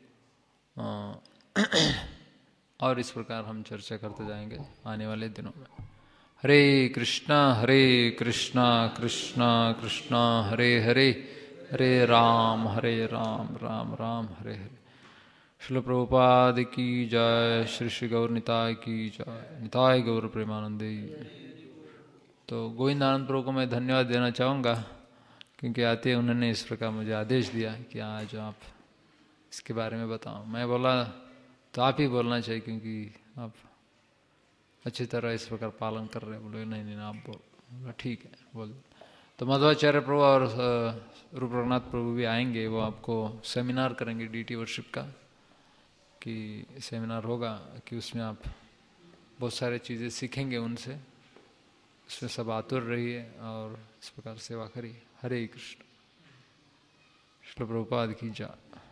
और इस प्रकार हम चर्चा करते जाएंगे आने वाले दिनों में। हरे कृष्णा कृष्णा कृष्णा हरे हरे, हरे राम राम राम हरे हरे। श्रील प्रभुपाद की जय, श्री श्री गौर निताय की जय, निताय गौर प्रेमानंदे। तो गोविंदानंद प्रभु को मैं धन्यवाद देना चाहूँगा, क्योंकि आते उन्होंने इस प्रकार मुझे आदेश दिया कि आज आप इसके बारे में बताओ। मैं बोला तो आप ही बोलना चाहिए, क्योंकि आप अच्छी तरह इस प्रकार पालन कर रहे हैं। बोले नहीं नहीं आप बोल। बोला ठीक है, बोल। तो मध्वाचार्य प्रभु और रूप रघुनाथ प्रभु भी आएंगे, वो आपको सेमिनार करेंगे डीटी वर्शिप का, कि सेमिनार होगा कि उसमें आप बहुत सारे चीज़ें सीखेंगे उनसे। उसमें सब आतुर रहिए और इस प्रकार सेवा करिए। हरे कृष्ण। श्रील प्रभुपाद की जय।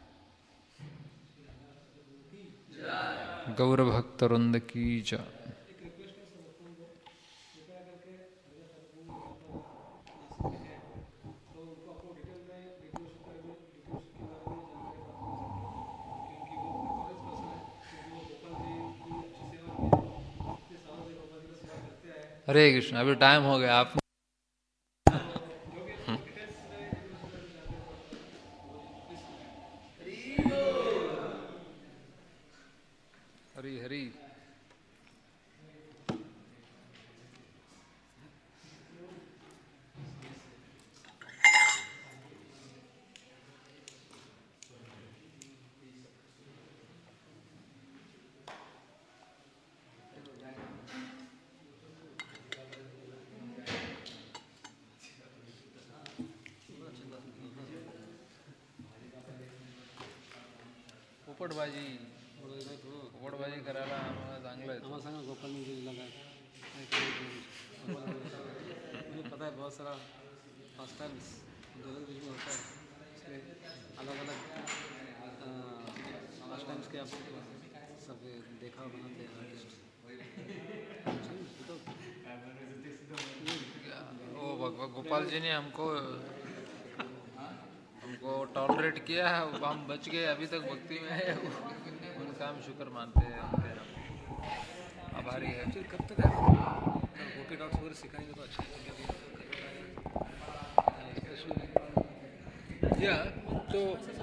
गौर भक्त वृंद की जय। हरे कृष्ण। अभी टाइम हो गया, आप हरी हरी। पोपटबाजी पोपटबाजी करायला आम्हाला चांगलं आहे. आम्हाला सांगा गोपाल मंदिर लगा मुझे पता है बहुत सारा फर्स्ट टाइम्स दोनों बीच में होता है, इसलिए अलग अलग फर्स्ट टाइम्स के आप सब देखा बनाते हैं आर्टिस्ट. ओ गोपाल जी ने हमको टॉलरेट किया, हम बच गए अभी तक भक्ति में है. उनका हम शुक्र मानते हैं, उनके आभारी है. कब तक गोपी डॉट्स वगैरह सिखाएंगे तो अच्छा है. या तो